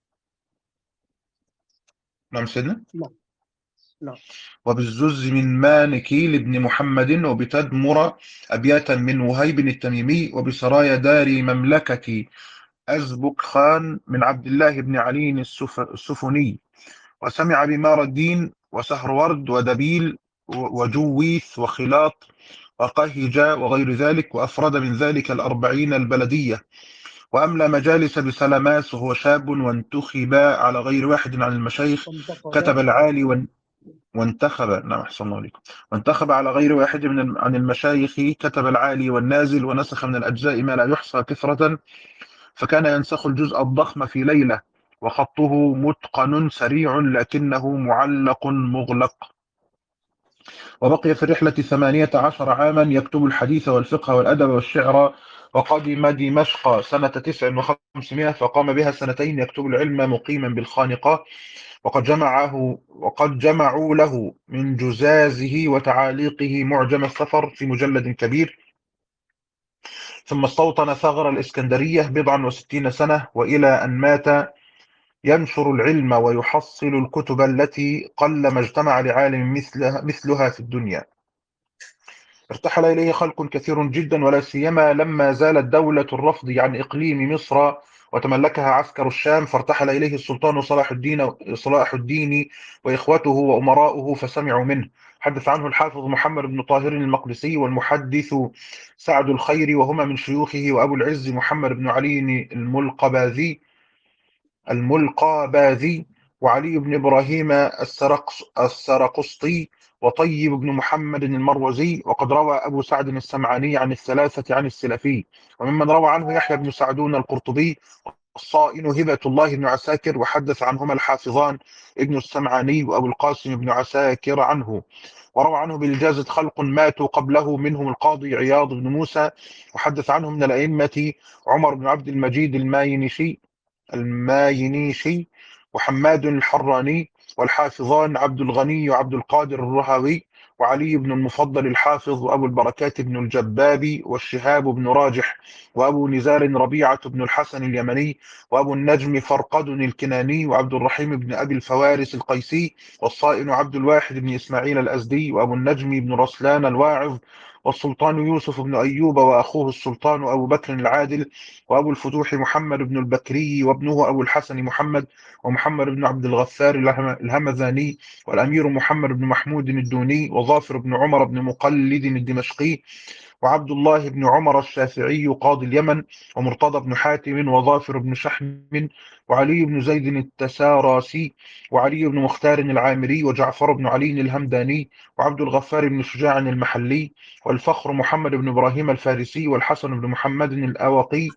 نعم سيدنا. نعم. نعم. وبالزز من مانكيل ابن محمد، وبتدمر أبياتا من وهيب التميمي، وبسرايا دار مملكة أزبك خان من عبد الله بن علي السف... السفني. وسمع بمار الدين وسهرورد ودبيل وجويث وخلاط وقهجة وغير ذلك، وأفرد من ذلك الأربعين البلدية، وأملى مجالس بسلماس وهو شاب، وانتخب على غير واحد عن المشايخ. وانتقب. كتب العالي وان- وانتخب نعم أحسن الله عليكم. وانتخب على غير واحد من الم- عن المشايخ. كتب العالي والنازل، ونسخ من الأجزاء ما لا يحصى كثرة، فكان ينسخ الجزء الضخم في ليلة، وخطه متقن سريع لكنه معلق مغلق. وبقي في الرحلة ثمانية عشر عاما يكتب الحديث والفقه والأدب والشعر. وقدم دمشق سنة تسع وخمسمائة فقام بها سنتين يكتب العلم مقيما بالخانقة. وقد جمعه وقد جمعوا له من جزازه وتعاليقه معجم السفر في مجلد كبير. ثم استوطن ثغر الإسكندرية بضعا وستين سنة، وإلى أن مات ينشر العلم ويحصل الكتب التي قلما اجتمع لعالم مثلها, مثلها في الدنيا. ارتحل إليه خلق كثير جدا، ولا سيما لما زالت دولة الرفض عن إقليم مصر وتملكها عسكر الشام، فارتحل إليه السلطان صلاح الدين صلاح الدين وإخوته وأمراؤه فسمعوا منه. حدث عنه الحافظ محمد بن طاهر المقدسي والمحدث سعد الخير، وهما من شيوخه، وأبو العز محمد بن علي الملقباذي الملقاباذي، وعلي بن إبراهيم السرقس السرقسطي، وطيب بن محمد المروزي. وقد روى أبو سعد السمعاني عن الثلاثة عن السلفي. وممن روى عنه يحيى بن سعدون القرطبي الصائن هبة الله بن عساكر، وحدث عنهما الحافظان ابن السمعاني وأبو القاسم بن عساكر عنه. وروى عنه بالجازة خلق ماتوا قبله، منهم القاضي عياض بن موسى، وحدث عنه من الأئمة عمر بن عبد المجيد الماينشي الماينيشي وحماد الحراني، والحافظان عبد الغني وعبد القادر الرهوي، وعلي بن المفضل الحافظ، وأبو البركات بن الجبابي، والشهاب بن راجح، وأبو نزار ربيعة بن الحسن اليمني، وأبو النجم فرقد الكناني، وعبد الرحيم بن أبي الفوارس القيسي، والصائن عبد الواحد بن إسماعيل الأزدي، وأبو النجم بن رسلان الواعظ، والسلطان يوسف بن أيوب وأخوه السلطان أبو بكر العادل، وأبو الفتوح محمد بن البكري وابنه أبو الحسن محمد، ومحمد بن عبد الغفار الهمذاني، والأمير محمد بن محمود الدوني، وظافر بن عمر بن مقلد الدمشقي، وعبد الله بن عمر الشافعي قاضي اليمن، ومرتضى بن حاتم، وظافر بن شحم، وعلي بن زيد التساراسي، وعلي بن مختار العامري، وجعفر بن علي الهمداني، وعبد الغفار بن شجاع المحلي، والفخر محمد بن إبراهيم الفارسي، والحسن بن محمد الأوقي،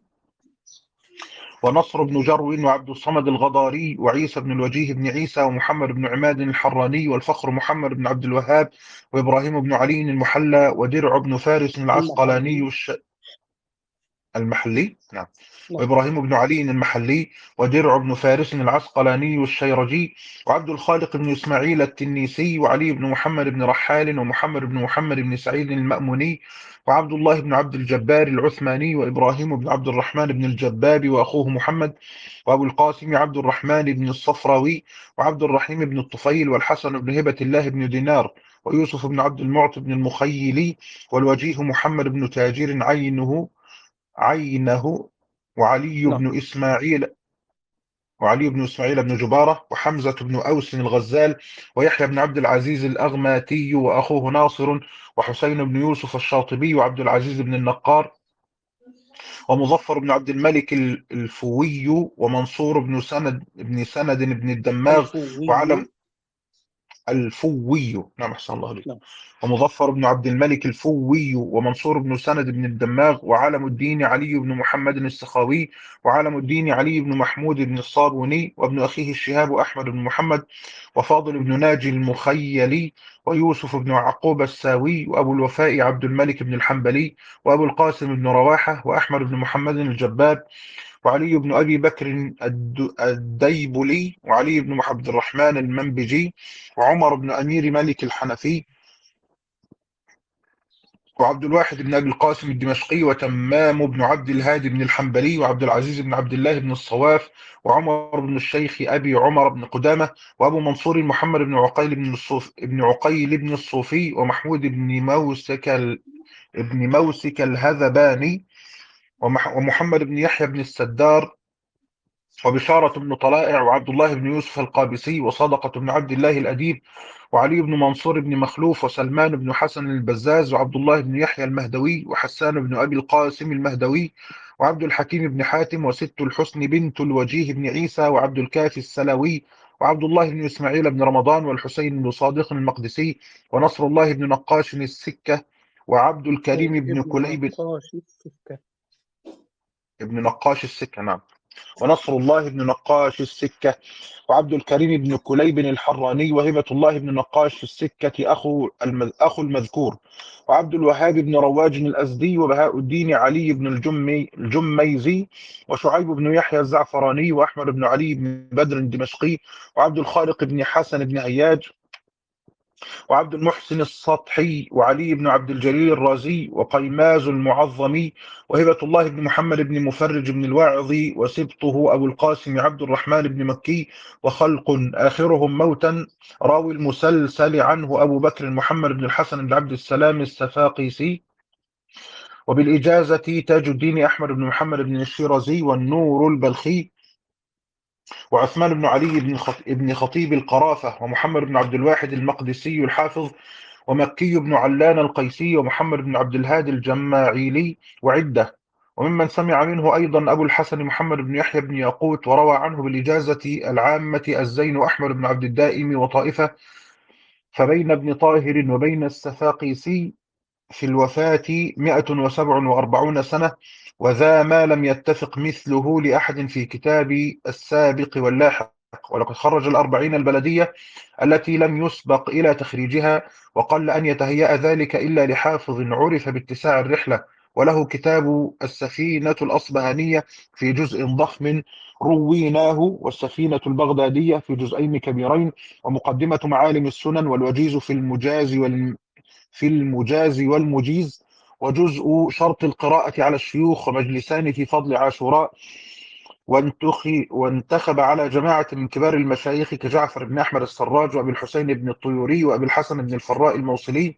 ونصر بن جرو، وعبد الصمد الغضاري، وعيسى بن الوجيه بن عيسى، ومحمد بن عماد الحراني، والفخر محمد بن عبد الوهاب، وإبراهيم بن علي المحلى، ودرع بن فارس العسقلاني المحلي. الش... المحلي نعم، نعم. وإبراهيم بن علي المحلي، ودرع بن فارس العسقلاني الشيرجي، وعبد الخالق بن إسماعيل التنيسي، وعلي بن محمد بن رحال، ومحمد بن محمد بن سعيد المأموني، وعبد الله بن عبد الجبار العثماني، وإبراهيم بن عبد الرحمن بن الجباب وأخوه محمد، وأبو القاسم عبد الرحمن بن الصفراوي، وعبد الرحيم بن الطفيل، والحسن بن هبة الله بن دينار، ويوسف بن عبد المعطي بن المخيلي، والوجيه محمد بن تاجر عينه عينه وعلي نعم. بن إسماعيل وعلي بن إسماعيل بن جبارة، وحمزة بن أوس الغزال، ويحيى بن عبد العزيز الأغماتي وأخوه ناصر، وحسين بن يوسف الشاطبي، وعبد العزيز بن النقار، ومظفر بن عبد الملك الفوي، ومنصور بن سند بن سند بن الدماغ، الفوي. وعلم الفوي نعم أحسن الله عليك، نعم. ومظفر بن عبد الملك الفوي، ومنصور بن سند بن الدماغ، وعلم الدين علي بن محمد السخاوي، وعلم الدين علي بن محمود بن الصابوني، وابن أخيه الشهاب أحمد بن محمد، وفاضل بن ناجي المخيلي، ويوسف بن عقوب الساوي، وأبو الوفاء عبد الملك بن الحنبلي، وأبو القاسم بن رواحة، وأحمد بن محمد الجباب، وعلي بن أبي بكر الد- الديبلي، وعلي بن عبد الرحمن المنبجي، وعمر بن أمير مالك الحنفي، وعبد الواحد بن أبي القاسم الدمشقي، وتمام بن عبد الهادي بن الحنبلي، وعبد العزيز بن عبد الله بن الصواف، وعمر بن الشيخ أبي عمر بن قدامة، وأبو منصور محمد بن عقيل بن الصوف بن عقيل بن الصوفي، ومحمود بن موسك ال... بن موسك الهذباني، ومح... ومحمد بن يحيى بن السدار، وبشارة بن طلائع، وعبد الله بن يوسف القابسي، وصدقة بن عبد الله الأديب، وعلي بن منصور بن مخلوف، وسلمان بن حسن البزاز، وعبد الله بن يحيى المهدوي، وحسان بن أبي القاسم المهدوي، وعبد الحكيم بن حاتم، وست الحسن بنت الوجيه بن عيسى، وعبد الكافي السلوي، وعبد الله بن إسماعيل بن رمضان، والحسين بن صادق المقدسي، ونصر الله بن نقاش السكة، وعبد أو الكريم بن ابن كليب نقاش السكة. بن نقاش السكة نعم، ونصر الله بن نقاش السكة، وعبد الكريم بن كليب الحراني، وهبة الله بن نقاش السكة أخو المذ... أخو المذكور، وعبد الوهاب بن رواج الأزدي، وبهاء الدين علي بن الجمي الجميزي، وشعيب بن يحيى الزعفراني، وأحمد بن علي بن بدر الدمشقي، وعبد الخالق بن حسن بن عياج، وعبد المحسن السطحي، وعلي بن عبد الجليل الرازي، وقيماز المعظمي، وهبة الله بن محمد بن مفرج بن الواعظي، وسبطه أبو القاسم عبد الرحمن بن مكي، وخلق آخرهم موتا راوي المسلسل عنه أبو بكر محمد بن الحسن بن عبد السلام السفاقيسي، وبالإجازة تاج الدين أحمد بن محمد بن الشيرازي، والنور البلخي، وعثمان بن علي بن خط- بن خطيب القرافة، ومحمد بن عبد الواحد المقدسي الحافظ، ومكي بن علان القيسي، ومحمد بن عبد الهادي الجماعيلي، وعدة. وممن سمع منه أيضا أبو الحسن محمد بن يحيى بن ياقوت، وروى عنه بالإجازة العامة الزين أحمد بن عبد الدائم وطائفة، فبين ابن طاهر وبين السفاقيسي في الوفاة مئة وسبع وأربعون سنة، وذا ما لم يتفق مثله لأحد في كتاب السابق واللاحق. ولقد خرج الأربعين البلدية التي لم يسبق إلى تخريجها، وقل أن يتهيأ ذلك إلا لحافظ عرف باتساع الرحلة، وله كتاب السفينة الأصبهانية في جزء ضخم رويناه، والسفينة البغدادية في جزئين كبيرين، ومقدمة معالم السنن، والوجيز في المجاز والم في المجاز والمجيز، وجزء شرط القراءة على الشيوخ، ومجلسان في فضل عاشوراء، وانتخي وانتخب على جماعة من كبار المشايخ كجعفر بن أحمد السراج، وأبي الحسين بن الطيوري، وأبي الحسن بن الفراء الموصلي،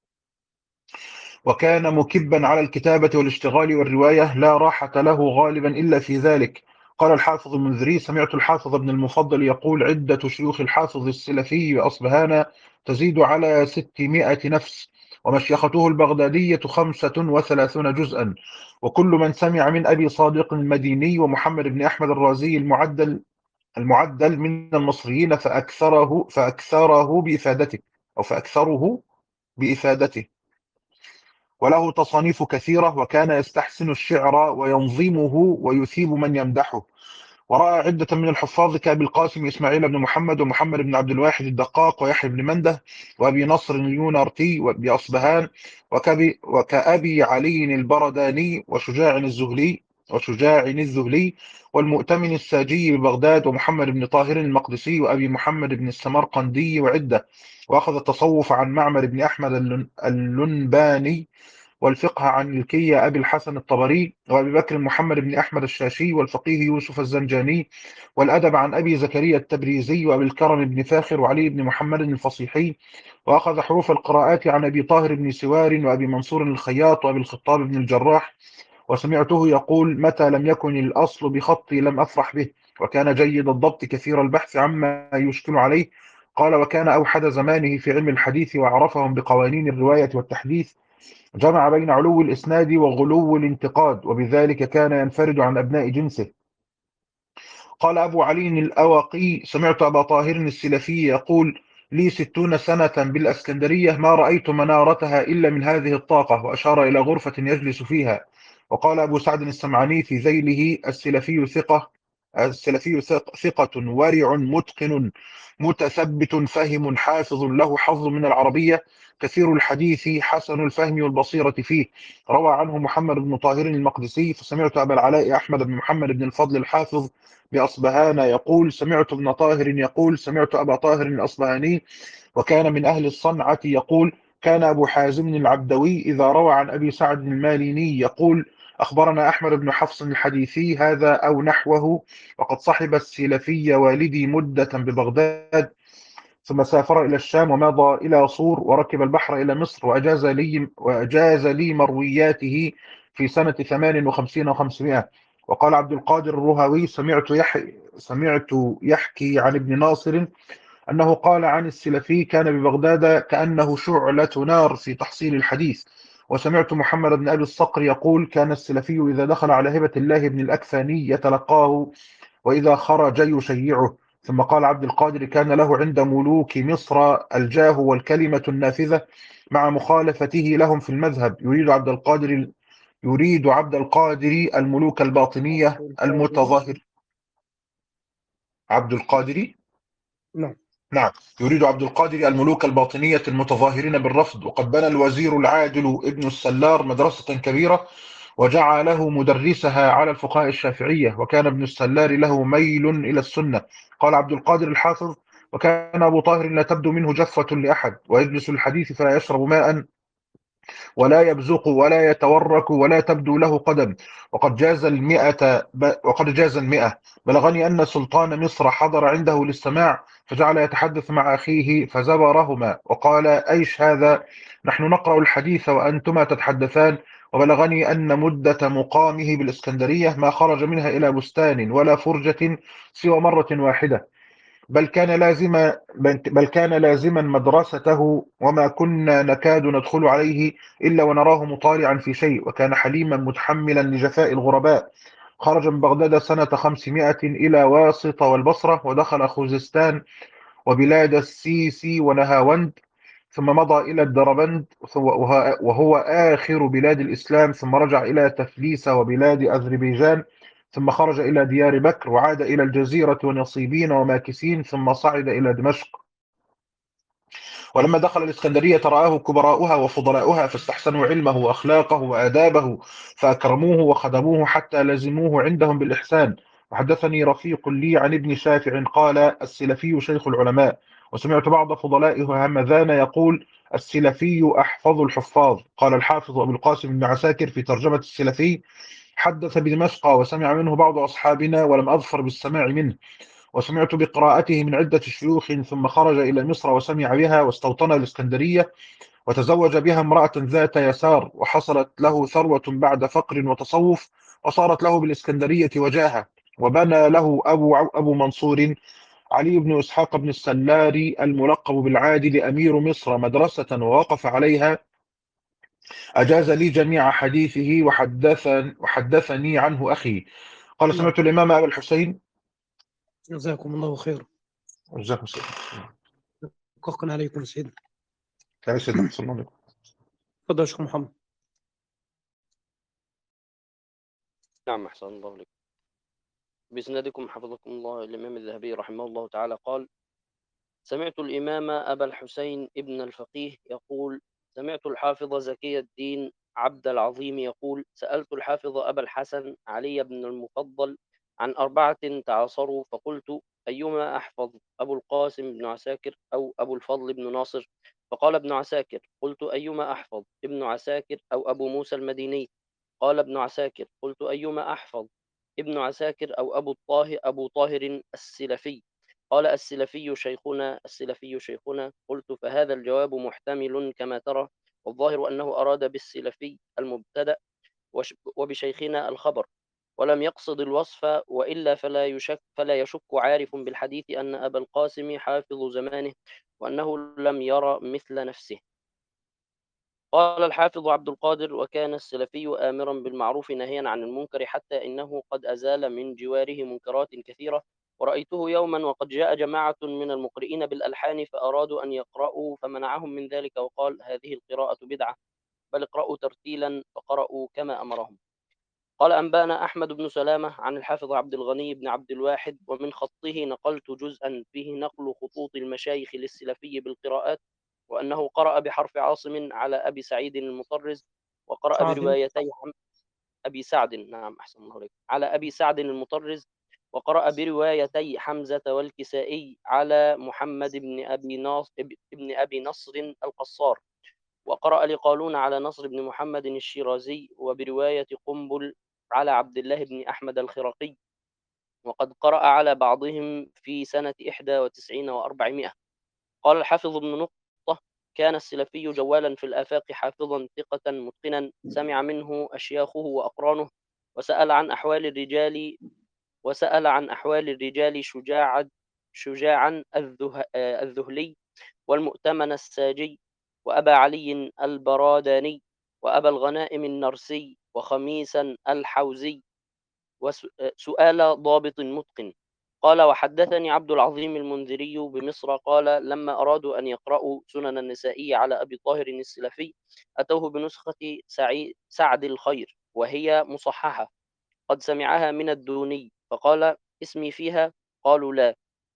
وكان مكبا على الكتابة والاشتغال والرواية، لا راحة له غالبا إلا في ذلك. قال الحافظ المنذري: سمعت الحافظ ابن المفضل يقول: عدة شيوخ الحافظ السلفي بأصبهان تزيد على ستمائة نفس، ومشيخته البغدادية خمسة وثلاثون جزءا. وكل من سمع من أبي صادق المديني ومحمد بن أحمد الرازي المعدل المعدل من المصريين فأكثره فأكثره بإفادته أو فأكثره بإفادته. وله تصانيف كثيرة، وكان يستحسن الشعر وينظمه ويثيب من يمدحه. ورأى عدة من الحفاظ كأبي القاسم إسماعيل بن محمد ومحمد بن عبد الواحد الدقاق ويحيى بن منده وأبي نصر اليونرتي بأصبهان وكأبي, وكأبي علي البرداني وشجاع الزهلي وشجاع الزهلي والمؤتمن الساجي ببغداد ومحمد بن طاهر المقدسي وأبي محمد بن السمرقندي وعدة. وأخذ التصوف عن معمر بن أحمد اللن- اللنباني، والفقه عن الكية أبي الحسن الطبري وأبي بكر محمد بن أحمد الشاشي، والفقيه يوسف الزنجاني، والأدب عن أبي زكريا التبريزي وأبي الكرم بن فاخر وعلي بن محمد الفصيحي. وأخذ حروف القراءات عن أبي طاهر بن سوار وأبي منصور الخياط وأبي الخطاب بن الجراح. وسمعته يقول: متى لم يكن الأصل بخطي لم أفرح به. وكان جيد الضبط كثير البحث عما يشكل عليه. قال: وكان أوحد زمانه في علم الحديث وأعرفهم بقوانين الرواية والتحديث. جمع بين علو الإسناد وغلو الانتقاد، وبذلك كان ينفرد عن أبناء جنسه. قال أبو علي الأوقي: سمعت أبا طاهر السلفي يقول: لي ستون سنة بالأسكندرية ما رأيت منارتها إلا من هذه الطاقة، وأشار إلى غرفة يجلس فيها. وقال أبو سعد السمعاني في ذيله: السلفي ثقة السلفي ثق- ثقة ورع متقن متثبت فهم حافظ له حظ من العربية كثير الحديث حسن الفهم والبصيرة فيه. روى عنه محمد بن طاهر المقدسي. فسمعت أبا العلاء أحمد بن محمد بن الفضل الحافظ بأصبهان يقول: سمعت ابن طاهر يقول: سمعت أبا طاهر الأصبهاني وكان من أهل الصنعة يقول: كان أبو حازم العبدوي إذا روى عن أبي سعد الماليني يقول: أخبرنا أحمد بن حفص الحديثي هذا أو نحوه، وقد صحب السلفي والدي مدة ببغداد، ثم سافر إلى الشام ومضى إلى صور وركب البحر إلى مصر، وأجاز لي, وأجاز لي مروياته في سنة ثمان وخمسين وخمسمائة. وقال عبد القادر الرهوي: سمعت, يح... سمعت يحكي عن ابن ناصر أنه قال عن السلفي: كان ببغداد كأنه شعلة نار في تحصيل الحديث. وسمعت محمد بن أبي الصقر يقول: كان السلفي إذا دخل على هبة الله بن الأكفاني يتلقاه، وإذا خرج يشيعه. ثم قال عبد القادر: كان له عند ملوك مصر الجاه والكلمة النافذة مع مخالفته لهم في المذهب. يريد عبد القادر يريد عبد القادر الملوك الباطنية عبد القادر. المتظاهر عبد القادر نعم. نعم، يريد عبد القادر الملوك الباطنية المتظاهرين بالرفض. وقد بنى الوزير العادل ابن السلار مدرسة كبيرة وجعله مدرسها على الفقهاء الشافعية، وكان ابن السلار له ميل إلى السنة. قال عبد القادر الحافظ: وكان أبو طاهر لا تبدو منه جفة لأحد، ويجلس الحديث فلا يشرب ماء ولا يبزق ولا يتورك ولا تبدو له قدم. وقد جاز المئة ب... وقد جاز المئة. بلغني أن سلطان مصر حضر عنده للسماع، فجعل يتحدث مع أخيه فزبرهما وقال: أيش هذا؟ نحن نقرأ الحديث وأنتما تتحدثان. وبلغني أن مدة مقامه بالإسكندرية ما خرج منها إلى بستان ولا فرجة سوى مرة واحدة، بل كان لازما بل كان لازما مدرسته، وما كنا نكاد ندخل عليه إلا ونراه مطالعا في شيء، وكان حليما متحملا لجفاء الغرباء. خرج من بغداد سنة خمسمائة إلى واسط والبصرة، ودخل خوزستان وبلاد السيسي ونهاوند، ثم مضى إلى الدربند وه- وهو آخر بلاد الإسلام، ثم رجع إلى تفليس وبلاد أذربيجان، ثم خرج إلى ديار بكر، وعاد إلى الجزيرة ونصيبين وماكسين، ثم صعد إلى دمشق. ولما دخل الإسكندرية رآه كبراؤها وفضلاؤها، فاستحسنوا علمه وأخلاقه وآدابه، فأكرموه وخدموه حتى لزموه عندهم بالإحسان. وحدثني رفيق لي عن ابن شافع قال: السلفي شيخ العلماء. وسمعت بعض فضلائه همذان يقول: السلفي أحفظ الحفاظ. قال الحافظ أبو القاسم بن عساكر في ترجمة السلفي: حدث بدمشق وسمع منه بعض أصحابنا ولم أظفر بالسماع منه، وسمعت بقراءته من عدة شيوخ، ثم خرج إلى مصر وسمع بها، واستوطن الإسكندرية، وتزوج بها امرأة ذات يسار، وحصلت له ثروة بعد فقر وتصوف، وصارت له بالإسكندرية وجاهة. وبنى له أبو, أبو منصور علي بن إسحاق بن السلاري الملقب بالعادل أمير مصر مدرسة، ووقف عليها أجاز لي جميع حديثه وحدث وحدثني عنه أخي. قال نعم. سمعت الإمام أبا الحسين. جزاكم الله خيرا. جزاكم الله. حقا عليكم سيدنا. يا سيدنا صلى الله عليه وسلم. تفضل يا شيخ محمد. نعم أحسن الله عليكم. بإسنادكم حفظكم الله الإمام الذهبي رحمه الله تعالى قال: سمعت الإمام أبا الحسين ابن الفقيه يقول: سمعت الحافظ زكي الدين عبد العظيم يقول: سألت الحافظ أبا الحسن علي بن المفضل عن أربعة تعاصروا، فقلت: أيما أحفظ، أبو القاسم بن عساكر أو أبو الفضل بن ناصر؟ فقال ابن عساكر. قلت: أيما أحفظ، ابن عساكر أو أبو موسى المديني؟ قال ابن عساكر. قلت: أيما أحفظ، ابن عساكر أو أبو الطاهر أبو طاهر السلفي؟ قال: السلفي شيخنا، السلفي شيخنا. قلت: فهذا الجواب محتمل كما ترى، والظاهر أنه أراد بالسلفي المبتدأ وبشيخنا الخبر، ولم يقصد الوصف، وإلا فلا يشك, فلا يشك عارف بالحديث أن أبا القاسم حافظ زمانه، وأنه لم يرى مثل نفسه. قال الحافظ عبد القادر: وكان السلفي آمرا بالمعروف ناهيا عن المنكر، حتى إنه قد أزال من جواره منكرات كثيرة. ورأيته يوما وقد جاء جماعة من المقرئين بالألحان فأرادوا أن يقرأوا، فمنعهم من ذلك وقال: هذه القراءة بدعة، بل اقرأوا ترتيلا، فقرأوا كما أمرهم. قال: أنبانا أحمد بن سلامة عن الحافظ عبد الغني بن عبد الواحد، ومن خطه نقلت جزءا فيه نقل خطوط المشايخ للسلفي بالقراءات، وأنه قرأ بحرف عاصم على أبي سعيد المطرز، وقرأ سعد. بروايتي حم... أبي سعد، نعم أحسن الله عليك، على أبي سعد المطرز، وقرأ بروايتي حمزة والكسائي على محمد بن أبي ناصر ابن أبي نصر القصار، وقرأ لقالون على نصر بن محمد الشيرازي، وبرواية قنبل على عبد الله بن أحمد الخرقي، وقد قرأ على بعضهم في سنة إحدى وتسعين وأربعمائة. قال الحافظ ابن نقطة: كان السلفي جوالا في الآفاق، حافظا ثقة متقنا، سمع منه أشياخه وأقرانه، وسأل عن أحوال الرجال وسأل عن أحوال الرجال شجاعا شجاعا الذه... الذهلي، والمؤتمن الساجي، وأبا علي البراداني، وأبا الغنائم النرسي، وخميسا الحوزي، وسؤال ضابط متقن. قال: وحدثني عبد العظيم المنذري بمصر قال: لما أرادوا أن يقرأوا سنن النسائي على أبي طاهر السلفي، أتوه بنسخة سعد الخير، وهي مصححة قد سمعها من الدوني، فقال: اسمي فيها؟ قالوا: لا.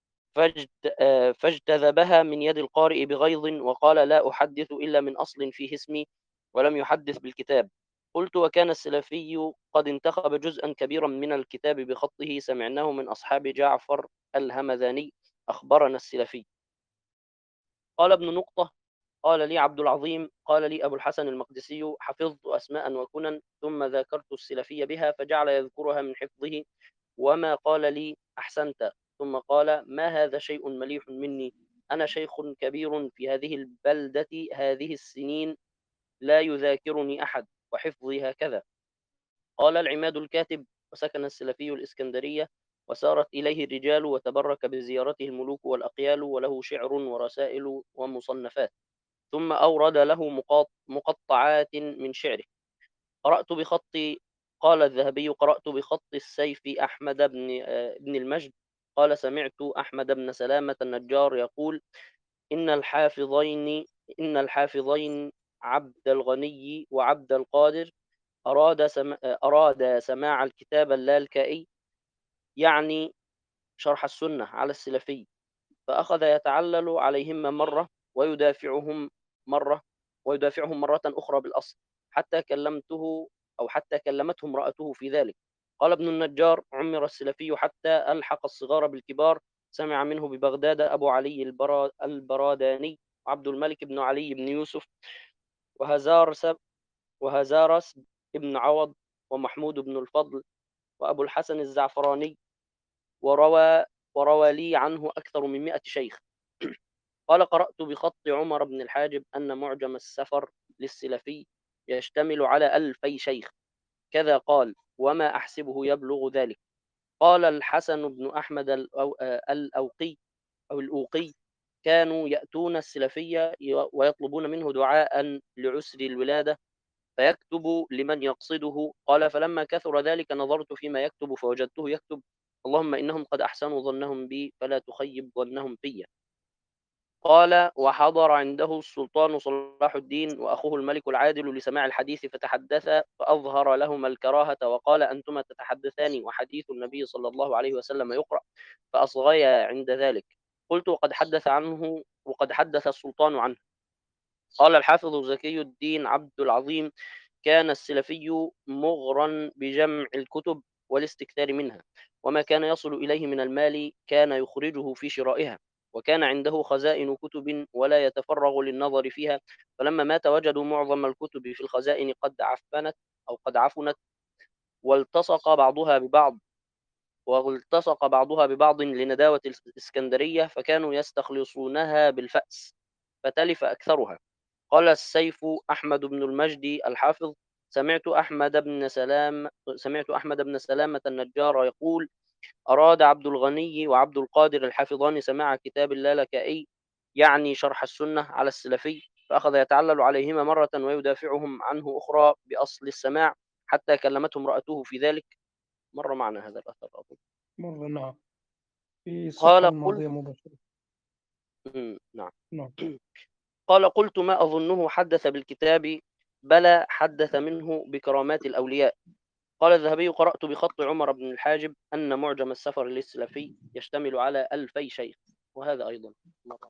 فاجتذبها من يد القارئ بغيظ، وقال: لا أحدث إلا من أصل فيه اسمي، ولم يحدث بالكتاب. قلت: وكان السلفي قد انتخب جزءا كبيرا من الكتاب بخطه، سمعناه من أصحاب جعفر الهمذاني، أخبرنا السلفي. قال ابن نقطة: قال لي عبد العظيم، قال لي أبو الحسن المقدسي: حفظت أسماء وكنا، ثم ذاكرت السلفي بها، فجعل يذكرها من حفظه، وما قال لي: أحسنت. ثم قال: ما هذا شيء مليح مني، أنا شيخ كبير في هذه البلدة هذه السنين، لا يذاكرني أحد، وحفظي هكذا. قال العماد الكاتب: وسكن السلفي الإسكندرية، وسارت إليه الرجال، وتبرك بزيارته الملوك والأقيال، وله شعر ورسائل ومصنفات. ثم أورد له مقطعات من شعره. قرأت بخط قال الذهبي: قرأت بخط السيف أحمد بن بن المجد. قال: سمعت أحمد بن سلامة النجار يقول: إن الحافظين إن الحافظين عبد الغني وعبد القادر أراد سما أراد سماع الكتاب اللالكائي، يعني شرح السنة على السلفي، فأخذ يتعلل عليهم مرة ويدافعهم مرة ويدافعهم مرة أخرى بالأصل، حتى كلمته أو حتى كلمته امرأته في ذلك. قال ابن النجار: عمر السلفي حتى ألحق الصغار بالكبار، سمع منه ببغداد أبو علي البراداني، وعبد الملك بن علي بن يوسف، وهزارس وهزارس ابن عوض، ومحمود بن الفضل، وأبو الحسن الزعفراني، وروى وروى لي عنه أكثر من مئة شيخ. قال: قرأت بخط عمر بن الحاجب أن معجم السفر للسلفي يشتمل على ألفي شيخ، كذا قال، وما أحسبه يبلغ ذلك. قال الحسن بن أحمد الأوقي أو الأوقي: كانوا يأتون السلفية ويطلبون منه دعاء لعسر الولادة، فيكتب لمن يقصده. قال فلما كثر ذلك نظرت فيما يكتب فوجدته يكتب اللهم إنهم قد أحسنوا ظنهم بي فلا تخيب ظنهم في. قال وحضر عنده السلطان صلاح الدين وأخوه الملك العادل لسماع الحديث فتحدثا فأظهر لهما الكراهة وقال أنتما تتحدثان وحديث النبي صلى الله عليه وسلم يقرأ فأصغيا عند ذلك. قلت وقد حدث عنه وقد حدث السلطان عنه. قال الحافظ زكي الدين عبد العظيم كان السلفي مغرا بجمع الكتب والاستكثار منها، وما كان يصل إليه من المال كان يخرجه في شرائها، وكان عنده خزائن كتب ولا يتفرغ للنظر فيها، فلما مات وجدوا معظم الكتب في الخزائن قد عفنت أو قد عفنت والتصق بعضها ببعض والتصق بعضها ببعض لنداوة الإسكندرية فكانوا يستخلصونها بالفأس فتلف أكثرها. قال السيف أحمد بن المجدي الحافظ سمعت أحمد بن سلام سمعت أحمد بن سلامة النجار يقول أراد عبد الغني وعبد القادر الحافظان سماع كتاب اللالكائي يعني شرح السنة على السلفي، فأخذ يتعلل عليهما مرة ويدافعهم عنه أخرى بأصل السماع حتى كلمته امرأته في ذلك. مر معنا هذا الأثر أظن. مرة نعم في الصفحة قال قلت الماضية مباشرة. مم، نعم نعم قال قلت ما أظنه حدث بالكتاب بلى حدث منه بكرامات الأولياء. قال الذهبي قرأت بخط عمر بن الحاجب أن معجم السفر للسلفي يشتمل على ألفي شيخ، وهذا أيضا مرة.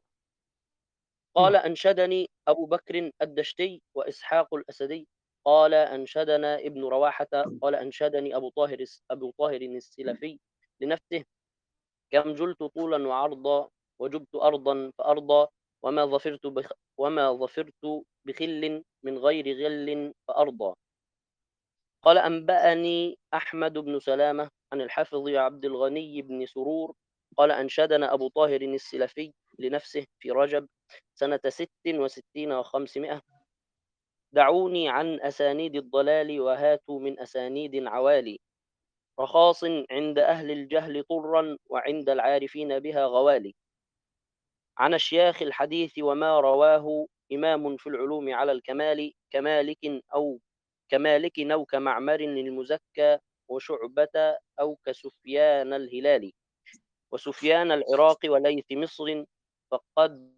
قال نعم أنشدني أبو بكر الدشتي وإسحاق الأسدي. قال أنشدنا ابن رواحة. قال أنشدني أبو طاهر أبو طاهر السلفي لنفسه كم جلت طولا وعرضا وجبت أرضا فأرضى وما ظفرت بخ وما ظفرت بخل من غير غل فأرضى. قال أنبأني أحمد بن سلامة عن الحافظ عبد الغني بن سرور قال أنشدنا أبو طاهر السلفي لنفسه في رجب سنة ست وستين وخمسمائة دعوني عن أسانيد الضلال وهاتوا من أسانيد عوالي رخاص عند أهل الجهل طرا وعند العارفين بها غوالي عن أشياخ الحديث وما رواه إمام في العلوم على الكمال كمالك أو كمالك أو كمعمر المزكى وشعبة أو كسفيان الهلالي وسفيان العراق وليث مصر فقد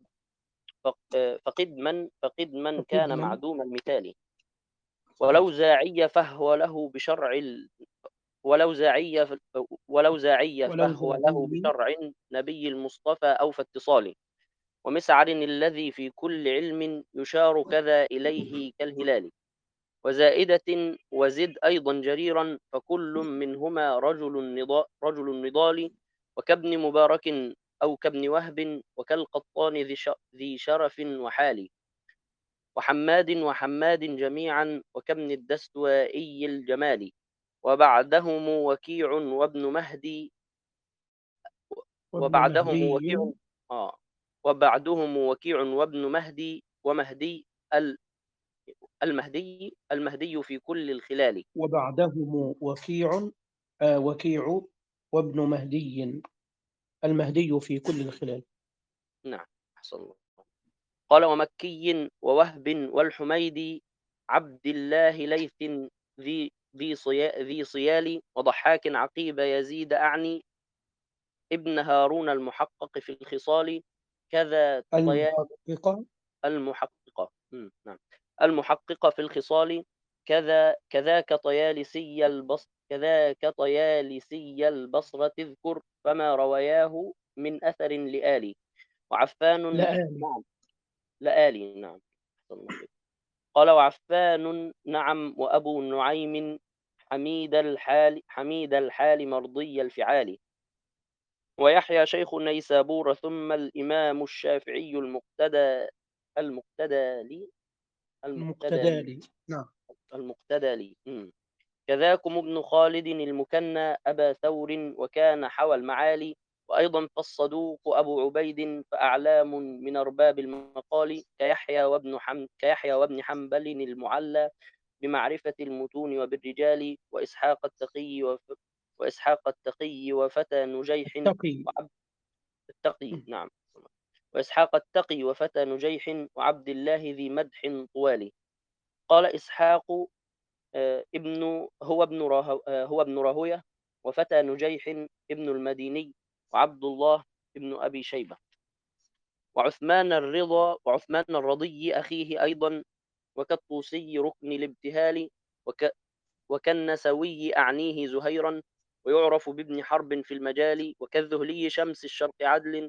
فقد من فقد من فقد كان من معدوم المثال ولو زاعي فهو له بشرع ال... ولو زاعي ولو زاعي ولو فهو له زاهي بشرع نبي المصطفى أو فاتصال ومسعر الذي في كل علم يشار كذا إليه كالهلال وزائدة وزد أيضا جريرا فكل منهما رجل النضال, رجل النضال وكابن مبارك أو كابن وهب وكالقطان ذي, ذي شرف وحال وحماد وحماد جميعا وكابن الدستوائي الجمال وبعدهم وكيع وابن مهدي وابن وبعدهم وكيع مهدي آه وبعدهم وكيع وابن مهدي ومهدي المهدي المهدي في كل الخلال وبعدهم وكيع آه وكيع وابن مهدي المهدي في كل الخلال. نعم أحسن الله. قال ومكي ووهب والحميدي عبد الله ليث ذي ذي صيا ذي صيال وضحاك عقيب يزيد أعني ابن هارون المحقق في الخصال كذا طيال المحققة المحققة م، نعم المحققة في الخصال كذا كذاك طيالسي البصر كذاك طيالسي البصرة تذكر فما رواياه من أثر لآلي وعفان لآلي نعم لآلي نعم أحسن الله عليك. قال وعفان نعم وأبو نعيم حميد الحال حميد الحال مرضي الفعال ويحيى شيخ النيسابور ثم الإمام الشافعي المقتدى المقتدى لي المقتدى المقتدى لي لي. نعم المقتدى لي م. كذاكم ابن خالد المكنى أبا ثور وكان حوى المعالي وأيضا فالصدوق أبو عبيد فأعلام من أرباب المقال كيحيى وابن حم كيحيى وابن حنبل المعلى بمعرفة المتون وبالرجال وإسحاق التقي وف... وإسحاق التقي وفتى نجيح التقي. وعبد التقي نعم وإسحاق التقي وفتى نجيح وعبد الله ذي مدح طوال قال إسحاق آه، ابن هو ابن راهو آه، هو ابن راهوية، وفتى نجيح ابن المديني، وعبد الله ابن أبي شيبة، وعثمان الرضا وعثمان الرضي أخيه أيضا، وكالطوسي ركن الابتهال، وك وكالنسوي أعنيه زهيرا، ويعرف بابن حرب في المجال، وكالذهلي شمس الشرق عدل،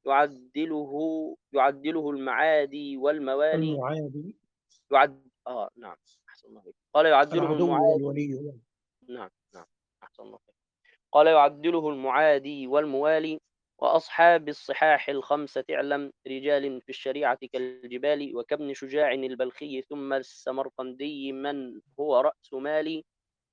يعدله يعدله المعادي والموالي. المعادي يعد آه نعم أحسن الله عليك. قال يعدله العدو المعادي. والولي. نعم نعم أحسن الله عليك. قال يعدله المعادي والموالي، وأصحاب الصحاح الخمسة اعلم، رجال في الشريعة كالجبال، وكابن شجاع البلخي ثم السمرقندي من هو رأس مالي،